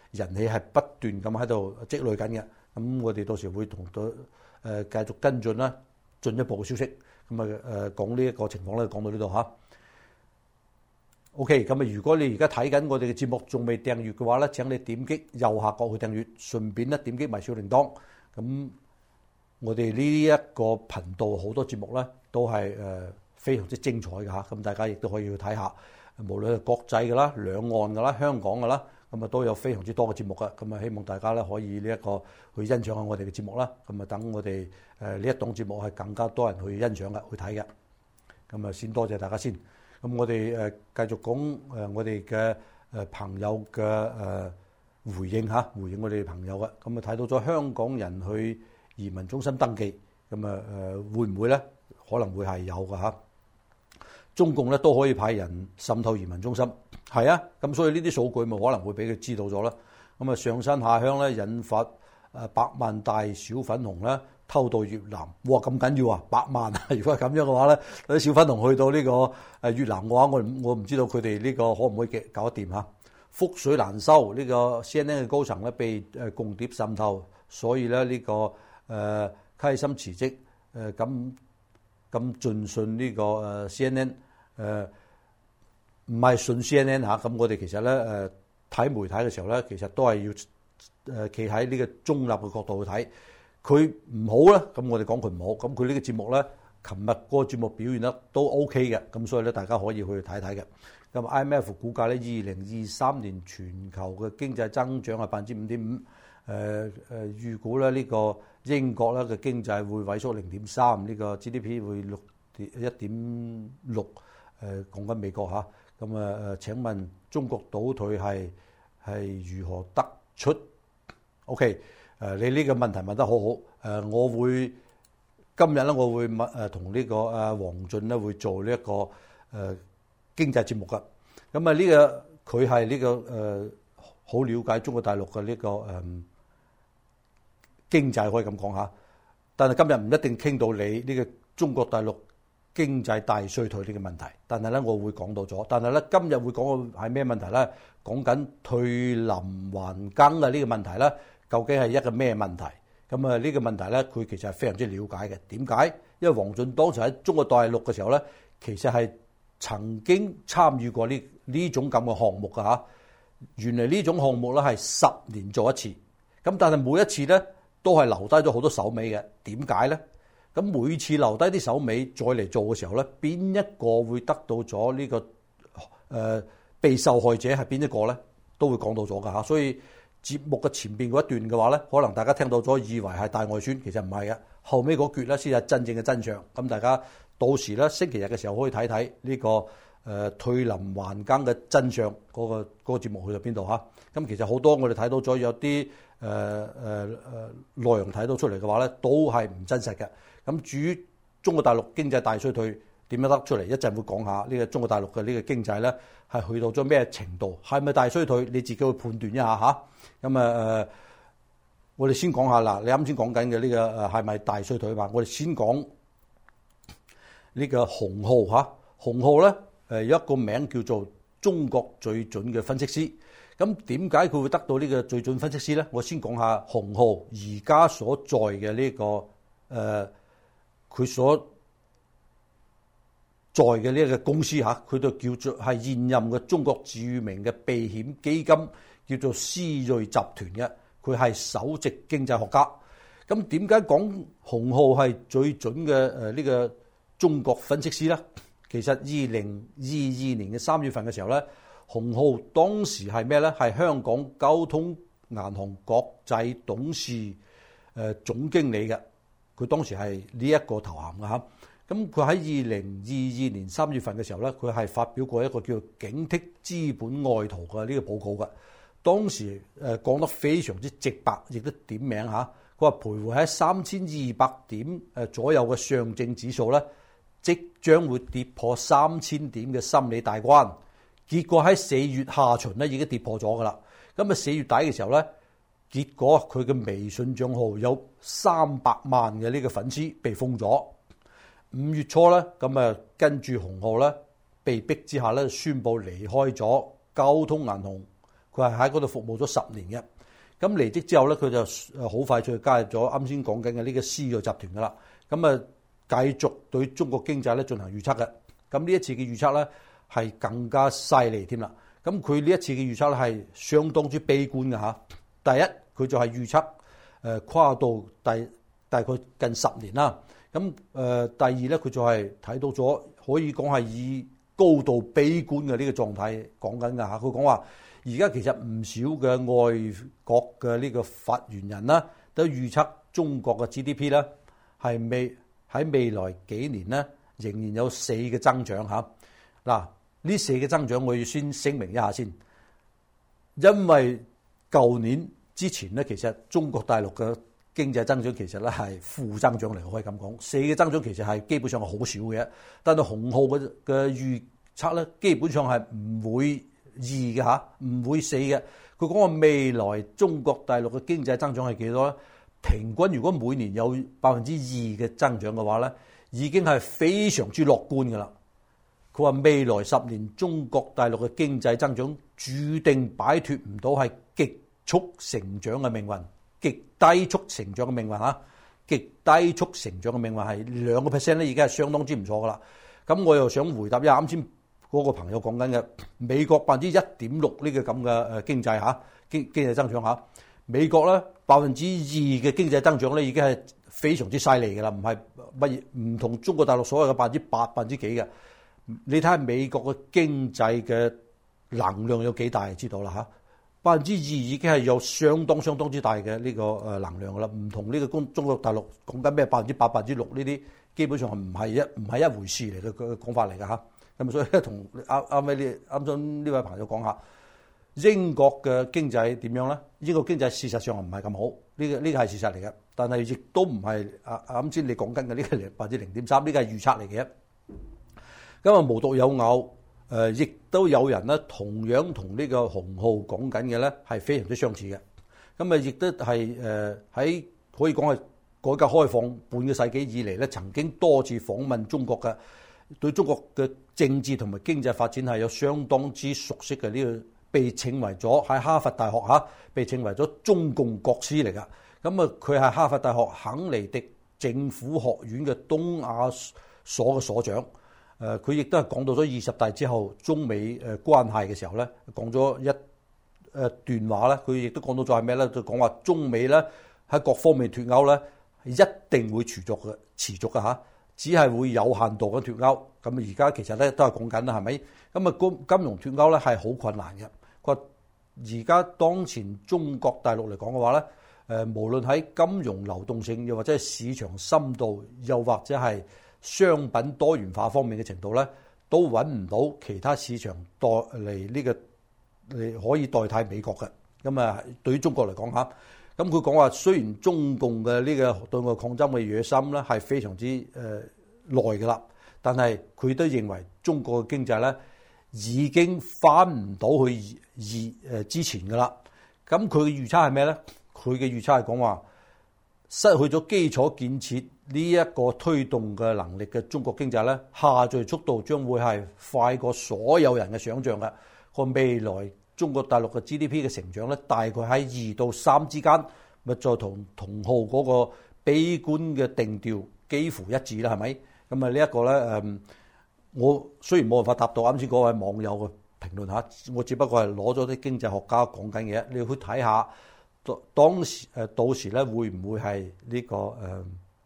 人氣係不斷咁喺度積累緊嘅。咁我哋到時會同到誒繼續跟進啦，進一步嘅消息。咁啊誒講呢一個情況咧，講到呢度嚇。OK，咁啊如果你而家睇緊我哋嘅節目仲未訂閱嘅話咧，請你點擊右下角去訂閱，順便咧點擊埋小鈴鐺。咁我哋呢一個頻道好多節目咧都係誒非常之精彩嘅嚇，咁大家亦都可以去睇下，無論係國際嘅啦、兩岸嘅啦、香港嘅啦，咁啊都有非常之多嘅節目嘅。咁啊希望大家咧可以呢一個去欣賞下我哋嘅節目啦。咁啊等我哋誒呢一檔節目係更加多人去欣賞嘅、去睇嘅。咁啊先多謝大家先。咁我哋誒繼續講誒我哋嘅誒朋友嘅誒回應嚇，回應我哋朋友嘅。咁啊睇到咗香港人去移民中心登記，咁啊誒會唔會咧？可能會係有嘅嚇。中共咧都可以派人滲透移民中心，係啊。咁所以呢啲數據咪可能會俾佢知道咗啦。咁啊上山下鄉咧，引發誒百萬大小粉紅咧偷渡越南，哇咁緊要啊！百萬啊！如果係咁樣嘅話咧，啲小粉紅去到呢個誒越南嘅話，我我唔知道佢哋呢個可唔可以嘅搞得掂嚇。覆水難收，呢、這個 C N N 嘅高層咧被誒共諜滲透，所以咧、這、呢個誒卡爾森辭職，誒咁咁盡信呢個誒 C N N， 誒唔係信 C N N 嚇。咁我哋其實咧誒睇媒體嘅時候咧，其實都係要誒企喺呢個中立嘅角度去睇。佢唔好咧，咁我哋講佢唔好。咁佢呢個節目咧，琴日個節目表現得都 OK 嘅，咁所以咧大家可以去睇睇嘅。咁 I M F 估計咧，二零二三年全球嘅經濟增長係百分之五點五。誒、呃、誒預估咧呢個英國咧嘅經濟會萎縮零點三，呢個 G D P 會六點一點六。誒講緊美國嚇，咁啊誒請問中國倒退係係如何得出 ？OK。誒你呢個問題問得好好，誒我會今日咧我會問誒同呢個誒黃俊咧會做呢一個誒經濟節目㗎，咁啊呢個佢係呢個誒好了解中國大陸嘅呢個誒經濟可以咁講下，但係今日唔一定傾到你呢個中國大陸經濟大衰退呢個問題，但係咧我會講到咗，但係咧今日會講嘅係咩問題咧？講緊退林還耕嘅呢個問題咧。究竟係一個咩問題？咁啊呢個問題咧，佢其實係非常之了解嘅。點解？因為黃俊當時喺中國大陸嘅時候咧，其實係曾經參與過呢呢種咁嘅項目㗎嚇。原來呢種項目咧係十年做一次，咁但係每一次咧都係留低咗好多手尾嘅。點解咧？咁每次留低啲手尾再嚟做嘅時候咧，邊一個會得到咗呢個誒被受害者係邊一個咧？都會講到咗㗎嚇。所以節目嘅前邊嗰一段嘅話咧，可能大家聽到咗以為係大外宣，其實唔係嘅。後尾嗰橛咧先係真正嘅真相。咁大家到時咧星期日嘅時候可以睇睇呢個誒、呃、退林還耕嘅真相嗰、嗰個嗰、嗰個節目去到邊度嚇。咁其實好多我哋睇到咗有啲誒誒誒內容睇到出嚟嘅話咧，都係唔真實嘅。咁至於中國大陸經濟大衰退點樣得出嚟，一陣會講下呢個中國大陸嘅呢個經濟咧係去到咗咩程度，係咪大衰退？你自己去判斷一下嚇。咁啊誒，我哋先講下啦。你啱先講緊嘅呢個誒係咪大衰退嘛？我哋先講呢個洪浩嚇。洪浩咧誒有一個名叫做中國最準嘅分析師。咁點解佢會得到呢個最準分析師咧？我先講下洪浩而家所在嘅呢個誒佢所在嘅呢一個公司嚇，佢就叫做係現任嘅中國著名嘅避險基金。叫做思睿集團嘅，佢係首席經濟學家。咁點解講洪浩係最準嘅誒呢個中國分析師咧？其實二零二二年嘅三月份嘅時候咧，洪浩當時係咩咧？係香港交通銀行國際董事誒總經理嘅。佢當時係呢一個頭銜嘅嚇。咁佢喺二零二二年三月份嘅時候咧，佢係發表過一個叫做警惕資本外逃嘅呢個報告嘅。當時誒講得非常之直白，亦都點名嚇。佢話徘徊喺三千二百點誒左右嘅上證指數咧，即將會跌破三千點嘅心理大關。結果喺四月下旬咧已經跌破咗噶啦。咁啊四月底嘅時候咧，結果佢嘅微信帳號有三百萬嘅呢個粉絲被封咗。五月初咧，咁啊跟住洪浩咧被逼之下咧，宣布離開咗交通銀行佢係喺嗰度服務咗十年嘅。咁離職之後咧，佢就好快脆加入咗啱先講緊嘅呢個施藥集團噶啦。咁啊，繼續對中國經濟咧進行預測嘅。咁呢一次嘅預測咧係更加犀利添啦。咁佢呢一次嘅預測咧係相當之悲觀嘅嚇。第一，佢就係預測誒跨到第大概近十年啦。咁誒第二咧，佢就係睇到咗可以講係以高度悲觀嘅呢個狀態講緊㗎嚇。佢講話而家其實唔少嘅外國嘅呢個發言人啦，都預測中國嘅 G D P 咧係未喺未來幾年咧仍然有四嘅增長嚇。嗱，呢四嘅增長我要先聲明一下先，因為舊年之前咧，其實中國大陸嘅經濟增長其實咧係負增長嚟，可以咁講。四嘅增長其實係基本上係好少嘅，但係洪浩嘅嘅預測咧，基本上係唔會二嘅嚇，唔會四嘅。佢講話未來中國大陸嘅經濟增長係幾多咧？平均如果每年有百分之二嘅增長嘅話咧，已經係非常之樂觀㗎啦。佢話未來十年中國大陸嘅經濟增長注定擺脫唔到係極速成長嘅命運，極低速成長嘅命運嚇，極低速成長嘅命運係兩個 percent 咧，已經係相當之唔錯㗎啦。咁我又想回答一下啱先嗰個朋友講緊嘅美國百分之一點六呢個咁嘅誒經濟嚇經經濟增長嚇，美國咧百分之二嘅經濟增長咧已經係非常之犀利㗎啦，唔係乜嘢唔同中國大陸所謂嘅百分之八、百分之幾嘅。你睇下美國嘅經濟嘅能量有幾大就知道啦嚇，百分之二已經係有相當相當之大嘅呢個誒能量㗎啦，唔同呢個中中國大陸講緊咩百分之八、百分之六呢啲，基本上係唔係一唔係一回事嚟嘅嘅講法嚟㗎嚇。咁所以咧，同啱啱尾呢啱先呢位朋友講下英國嘅經濟點樣咧？英國經濟事實上唔係咁好，呢個呢個係事實嚟嘅，但係亦都唔係啊啱先你講緊嘅呢個百分之零點三，呢個係預測嚟嘅。咁啊無獨有偶，誒亦都有人咧同樣同呢個洪浩講緊嘅咧係非常之相似嘅。咁啊亦都係誒喺可以講係改革開放半個世紀以嚟咧，曾經多次訪問中國嘅，對中國嘅政治同埋經濟發展係有相當之熟悉嘅。呢個被稱為咗喺哈佛大學嚇，被稱為咗中共國師嚟㗎。咁啊佢係哈佛大學肯尼迪政府學院嘅東亞所嘅所長。誒佢亦都係講到咗二十大之後中美誒關係嘅時候咧，講咗一誒段話咧。佢亦都講到咗係咩咧？就講話中美咧喺各方面脫鈎咧，一定會持續嘅，持續嘅嚇，只係會有限度嘅脫鈎。咁而家其實咧都係講緊啦，係咪？咁啊金金融脫鈎咧係好困難嘅。佢話而家當前中國大陸嚟講嘅話咧，誒無論喺金融流動性，又或者係市場深度，又或者係商品多元化方面嘅程度咧，都揾唔到其他市場代嚟呢個嚟可以代替美國嘅。咁啊，對於中國嚟講嚇，咁佢講話雖然中共嘅呢個對外抗爭嘅野心咧係非常之誒耐㗎啦，但係佢都認為中國嘅經濟咧已經翻唔到去二誒之前㗎啦。咁佢嘅預測係咩咧？佢嘅預測係講話失去咗基礎建設呢一個推動嘅能力嘅中國經濟咧，下墜速度將會係快過所有人嘅想象嘅。個未來中國大陸嘅 G D P 嘅成長咧，大概喺二到三之間，咪再同同浩嗰個悲觀嘅定調幾乎一致啦，係咪？咁啊呢一個咧誒，我雖然冇辦法答到啱先嗰位網友嘅評論嚇，我只不過係攞咗啲經濟學家講緊嘅嘢，你去睇下。當時誒到時咧會唔會係呢、這個誒、呃、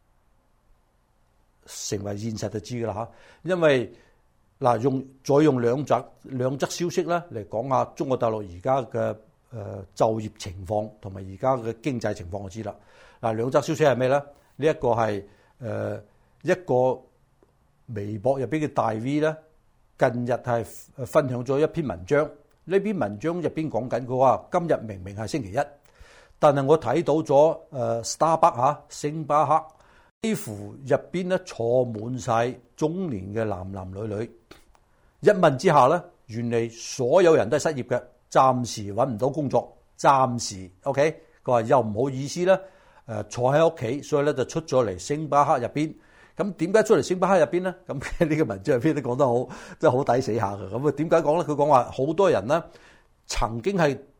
成為現實就知㗎啦嚇，因為嗱用再用兩則兩則消息咧嚟講下中國大陸而家嘅誒就業情況同埋而家嘅經濟情況我知啦。嗱兩則消息係咩咧？呢、這、一個係誒、呃、一個微博入邊嘅大 V 咧，近日係分享咗一篇文章。呢篇文章入邊講緊佢話今日明明係星期一。但係我睇到咗誒 Starbucks 嚇星巴克，幾乎入邊咧坐滿晒中年嘅男男女女。一問之下咧，原嚟所有人都係失業嘅，暫時揾唔到工作，暫時 OK。佢話又唔好意思咧，誒坐喺屋企，所以咧就出咗嚟星巴克入邊。咁點解出嚟星巴克入邊咧？咁呢個文章入邊都講得好，真係好抵死下嘅。咁啊點解講咧？佢講話好多人咧曾經係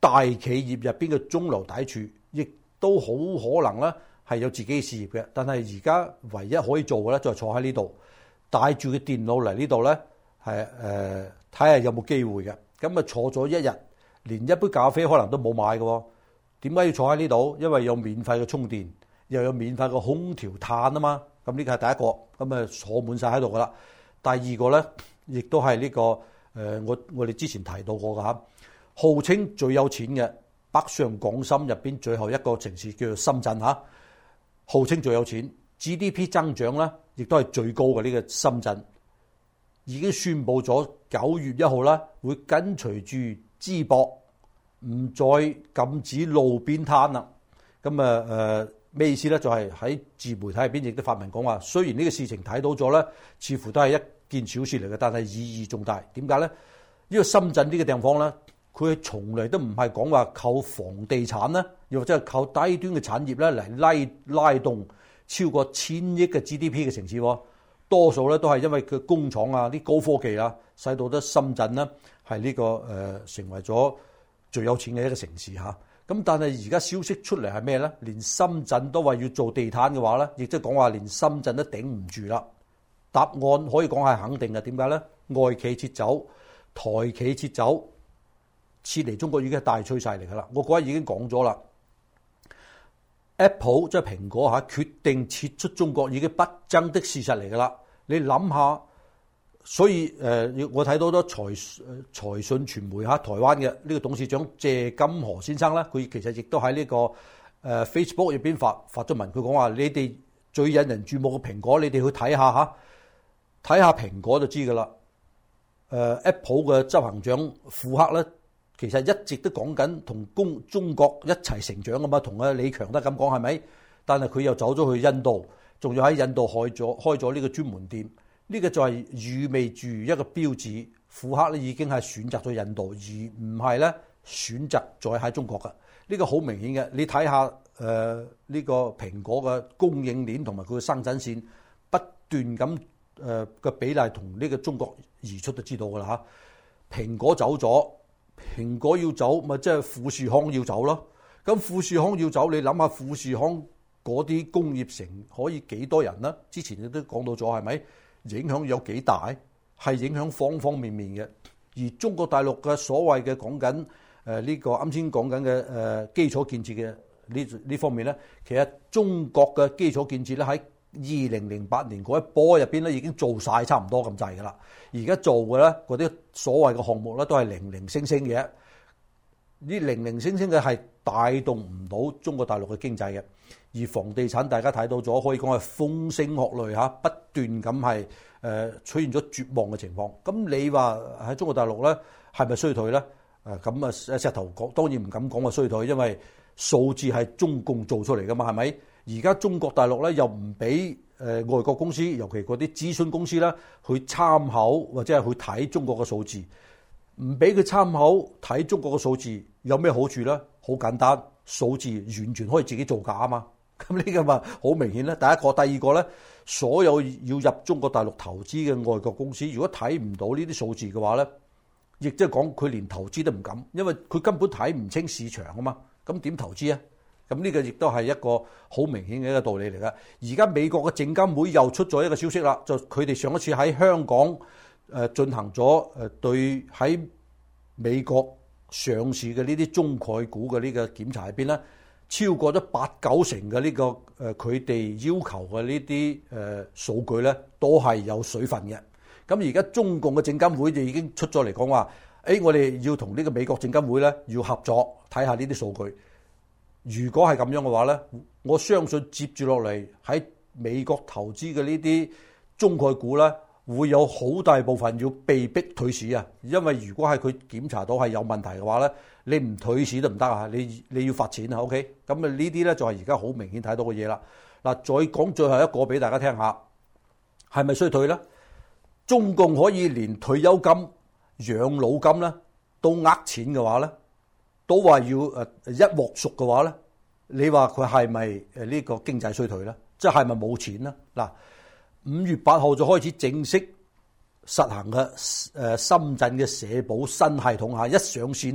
大企業入邊嘅中流砥柱，亦都好可能咧係有自己嘅事業嘅。但係而家唯一可以做嘅咧，就係坐喺呢度，帶住個電腦嚟呢度咧，係誒睇下有冇機會嘅。咁啊坐咗一日，連一杯咖啡可能都冇買嘅。點解要坐喺呢度？因為有免費嘅充電，又有免費嘅空調嘆啊嘛。咁呢個係第一個，咁啊坐滿晒喺度噶啦。第二個咧，亦都係呢個誒，我我哋之前提到過嘅嚇，號稱最有錢嘅北上廣深入邊最後一個城市叫做深圳嚇，號稱最有錢 ，G D P 增長咧亦都係最高嘅呢個深圳，已經宣布咗九月一號啦，會跟隨住淄博，唔再禁止路邊攤啦。咁啊誒咩意思咧？就係喺自媒體入邊亦都發文講話，雖然呢個事情睇到咗咧，似乎都係一件小事嚟嘅，但係意義重大。點解咧？呢個深圳呢個地方咧，佢係從嚟都唔係講話靠房地產咧，又或者係靠低端嘅產業咧嚟拉拉動超過千億嘅 G D P 嘅城市。多數咧都係因為佢工廠啊、啲高科技啊，使到得深圳咧係呢個誒、呃、成為咗最有錢嘅一個城市嚇。咁但係而家消息出嚟係咩咧？連深圳都話要做地攤嘅話咧，亦即係講話連深圳都頂唔住啦。答案可以講係肯定嘅。點解咧？外企撤走，台企撤走，撤離中國已經係大趨勢嚟㗎啦。我嗰日已經講咗啦。Apple 即係蘋果嚇，決定撤出中國已經不爭的事實嚟㗎啦。你諗下，所以誒、呃，我睇到好多財財訊傳媒嚇，台灣嘅呢個董事長謝金河先生咧，佢其實亦都喺呢個誒 Facebook 入邊發發咗文，佢講話：你哋最引人注目嘅蘋果，你哋去睇下嚇，睇下蘋果就知㗎啦。誒、呃、Apple 嘅執行長庫克咧，其實一直都講緊同中中國一齊成長㗎嘛，同阿李強都咁講係咪？但係佢又走咗去印度，仲要喺印度開咗開咗呢個專門店，呢、這個就係意味住一個標誌。庫克咧已經係選擇咗印度，而唔係咧選擇再喺中國㗎。呢、這個好明顯嘅，你睇下誒呢個蘋果嘅供應鏈同埋佢嘅生產線不斷咁誒嘅比例同呢個中國移出就知道㗎啦嚇。蘋果走咗，蘋果要走，咪即係富士康要走咯。咁富士康要走，你諗下富士康嗰啲工業城可以幾多人呢？之前你都講到咗係咪？影響有幾大？係影響方方面面嘅。而中國大陸嘅所謂嘅講緊誒呢個啱先講緊嘅誒基礎建設嘅呢呢方面咧，其實中國嘅基礎建設咧喺二零零八年嗰一波入邊咧已經做晒差唔多咁滯㗎啦。而家做嘅咧嗰啲所謂嘅項目咧都係零零星星嘅，呢零零星星嘅係帶動唔到中國大陸嘅經濟嘅。而房地產大家睇到咗，可以講係風聲鶴唳嚇，不斷咁係誒出現咗絕望嘅情況。咁你話喺中國大陸咧係咪衰退咧？誒咁啊石頭講當然唔敢講話衰退，因為數字係中共做出嚟㗎嘛，係咪？而家中國大陸咧又唔俾誒外國公司，尤其嗰啲諮詢公司啦，去參考或者係去睇中國嘅數字，唔俾佢參考睇中國嘅數字，有咩好處咧？好簡單，數字完全可以自己造假啊嘛。咁呢個嘛好明顯咧。第一個，第二個咧，所有要入中國大陸投資嘅外國公司，如果睇唔到呢啲數字嘅話咧，亦即係講佢連投資都唔敢，因為佢根本睇唔清市場啊嘛。咁點投資啊？咁呢個亦都係一個好明顯嘅一個道理嚟㗎。而家美國嘅證監會又出咗一個消息啦，就佢哋上一次喺香港誒進行咗誒對喺美國上市嘅呢啲中概股嘅呢個檢查入邊咧，超過咗八九成嘅呢個誒佢哋要求嘅呢啲誒數據咧，都係有水分嘅。咁而家中共嘅證監會就已經出咗嚟講話，誒我哋要同呢個美國證監會咧要合作，睇下呢啲數據。如果係咁樣嘅話咧，我相信接住落嚟喺美國投資嘅呢啲中概股咧，會有好大部分要被逼退市啊！因為如果係佢檢查到係有問題嘅話咧，你唔退市都唔得啊！你你要罰錢啊 ！OK， 咁啊呢啲咧就係而家好明顯睇到嘅嘢啦。嗱，再講最後一個俾大家聽下，係咪衰退咧？中共可以連退休金、養老金咧都呃錢嘅話咧，都話要誒一鑊熟嘅話咧，你話佢係咪誒呢個經濟衰退咧？即係咪冇錢咧？嗱，五月八號就開始正式實行嘅誒深圳嘅社保新系統下一上線咧，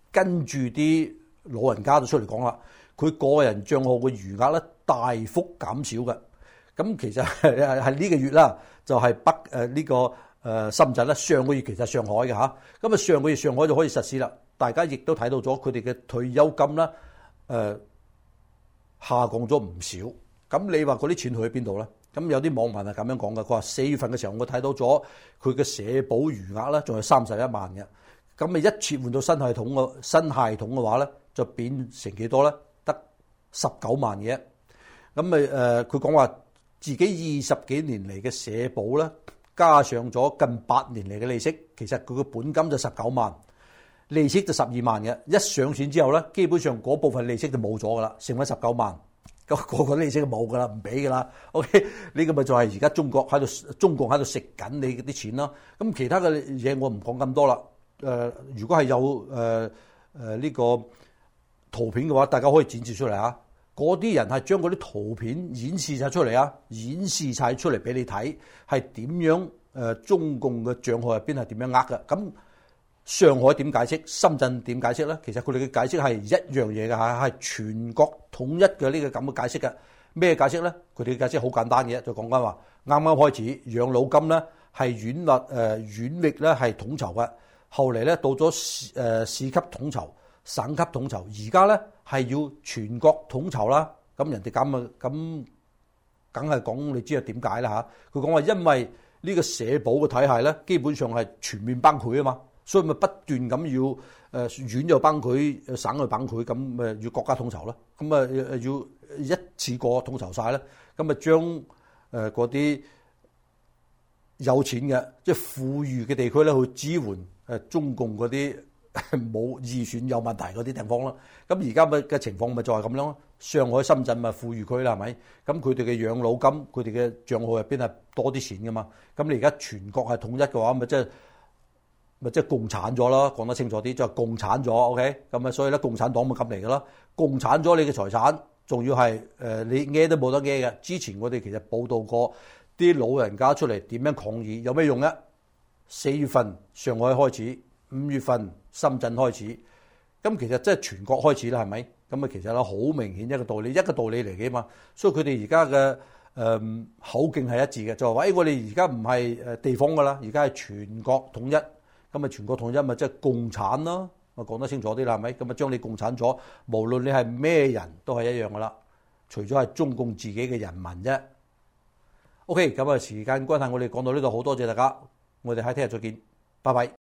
跟住啲老人家都出嚟講啦，佢個人帳號嘅餘額咧大幅減少嘅。咁其實係係呢個月啦，就係北誒呢、呃這個誒、呃、深圳啦。上個月其實上海嘅嚇，咁啊上個月上海就可以實施啦。大家亦都睇到咗佢哋嘅退休金啦，誒、呃、下降咗唔少。咁你話嗰啲錢去邊度咧？咁有啲網民係咁樣講嘅，佢話四月份嘅時候我睇到咗佢嘅社保餘額咧，仲有三十一萬嘅。咁咪一切換到新系統嘅新系統嘅話咧，就變成幾多咧？得十九萬嘅。咁咪誒佢講話自己二十幾年嚟嘅社保咧，加上咗近八年嚟嘅利息，其實佢嘅本金就十九萬，利息就十二萬嘅。一上線之後咧，基本上嗰部分利息就冇咗噶啦，剩翻十九萬。咁個個利息就冇噶啦，唔俾噶啦。OK，呢個咪就係而家中國喺度，中國喺度食緊你啲錢咯。咁其他嘅嘢我唔講咁多啦。誒、呃，如果係有誒誒呢個圖片嘅話，大家可以展示出嚟啊。嗰啲人係將嗰啲圖片演示晒出嚟啊，演示晒出嚟俾你睇，係點樣誒、呃、中共嘅帳號入邊係點樣呃嘅。咁上海點解釋？深圳點解釋咧？其實佢哋嘅解釋係一樣嘢嘅嚇，係全國統一嘅呢個咁嘅解釋嘅。咩解釋咧？佢哋嘅解釋好簡單嘅，就講緊話啱啱開始養老金咧係縣立誒縣域咧係統籌嘅，後嚟咧到咗市誒市級統籌、省級統籌，而家咧係要全國統籌啦。咁人哋咁啊咁，梗係講你知係點解啦嚇？佢講話因為呢個社保嘅體系咧，基本上係全面崩潰啊嘛。所以咪不斷咁要誒縣又崩潰，省又崩潰，咁咪要國家統籌啦。咁啊要一次過統籌晒咧，咁啊將誒嗰啲有錢嘅即係富裕嘅地區咧去支援誒中共嗰啲冇二選有問題嗰啲地方啦。咁而家咪嘅情況咪就係咁樣。上海、深圳咪富裕區啦，係咪？咁佢哋嘅養老金，佢哋嘅帳號入邊係多啲錢噶嘛。咁你而家全國係統一嘅話，咪即係。咪即係共產咗啦，講得清楚啲，就係共產咗 ，OK？咁啊，所以咧，共產黨咪咁嚟噶啦，共產咗你嘅財產，仲要係誒你孭都冇得孭嘅。之前我哋其實報道過啲老人家出嚟點樣抗議，有咩用咧？四月份上海開始，五月份深圳開始，咁其實即係全國開始啦，係咪？咁啊，其實咧好明顯一個道理，一個道理嚟嘅嘛。所以佢哋而家嘅誒口徑係一致嘅，就係話誒我哋而家唔係誒地方噶啦，而家係全國統一。咁咪全國統一咪即係共產咯，我講得清楚啲啦，係咪？咁啊將你共產咗，無論你係咩人都係一樣噶啦，除咗係中共自己嘅人民啫。OK，咁啊時間關係，我哋講到呢度，好多謝大家，我哋喺聽日再見，拜拜。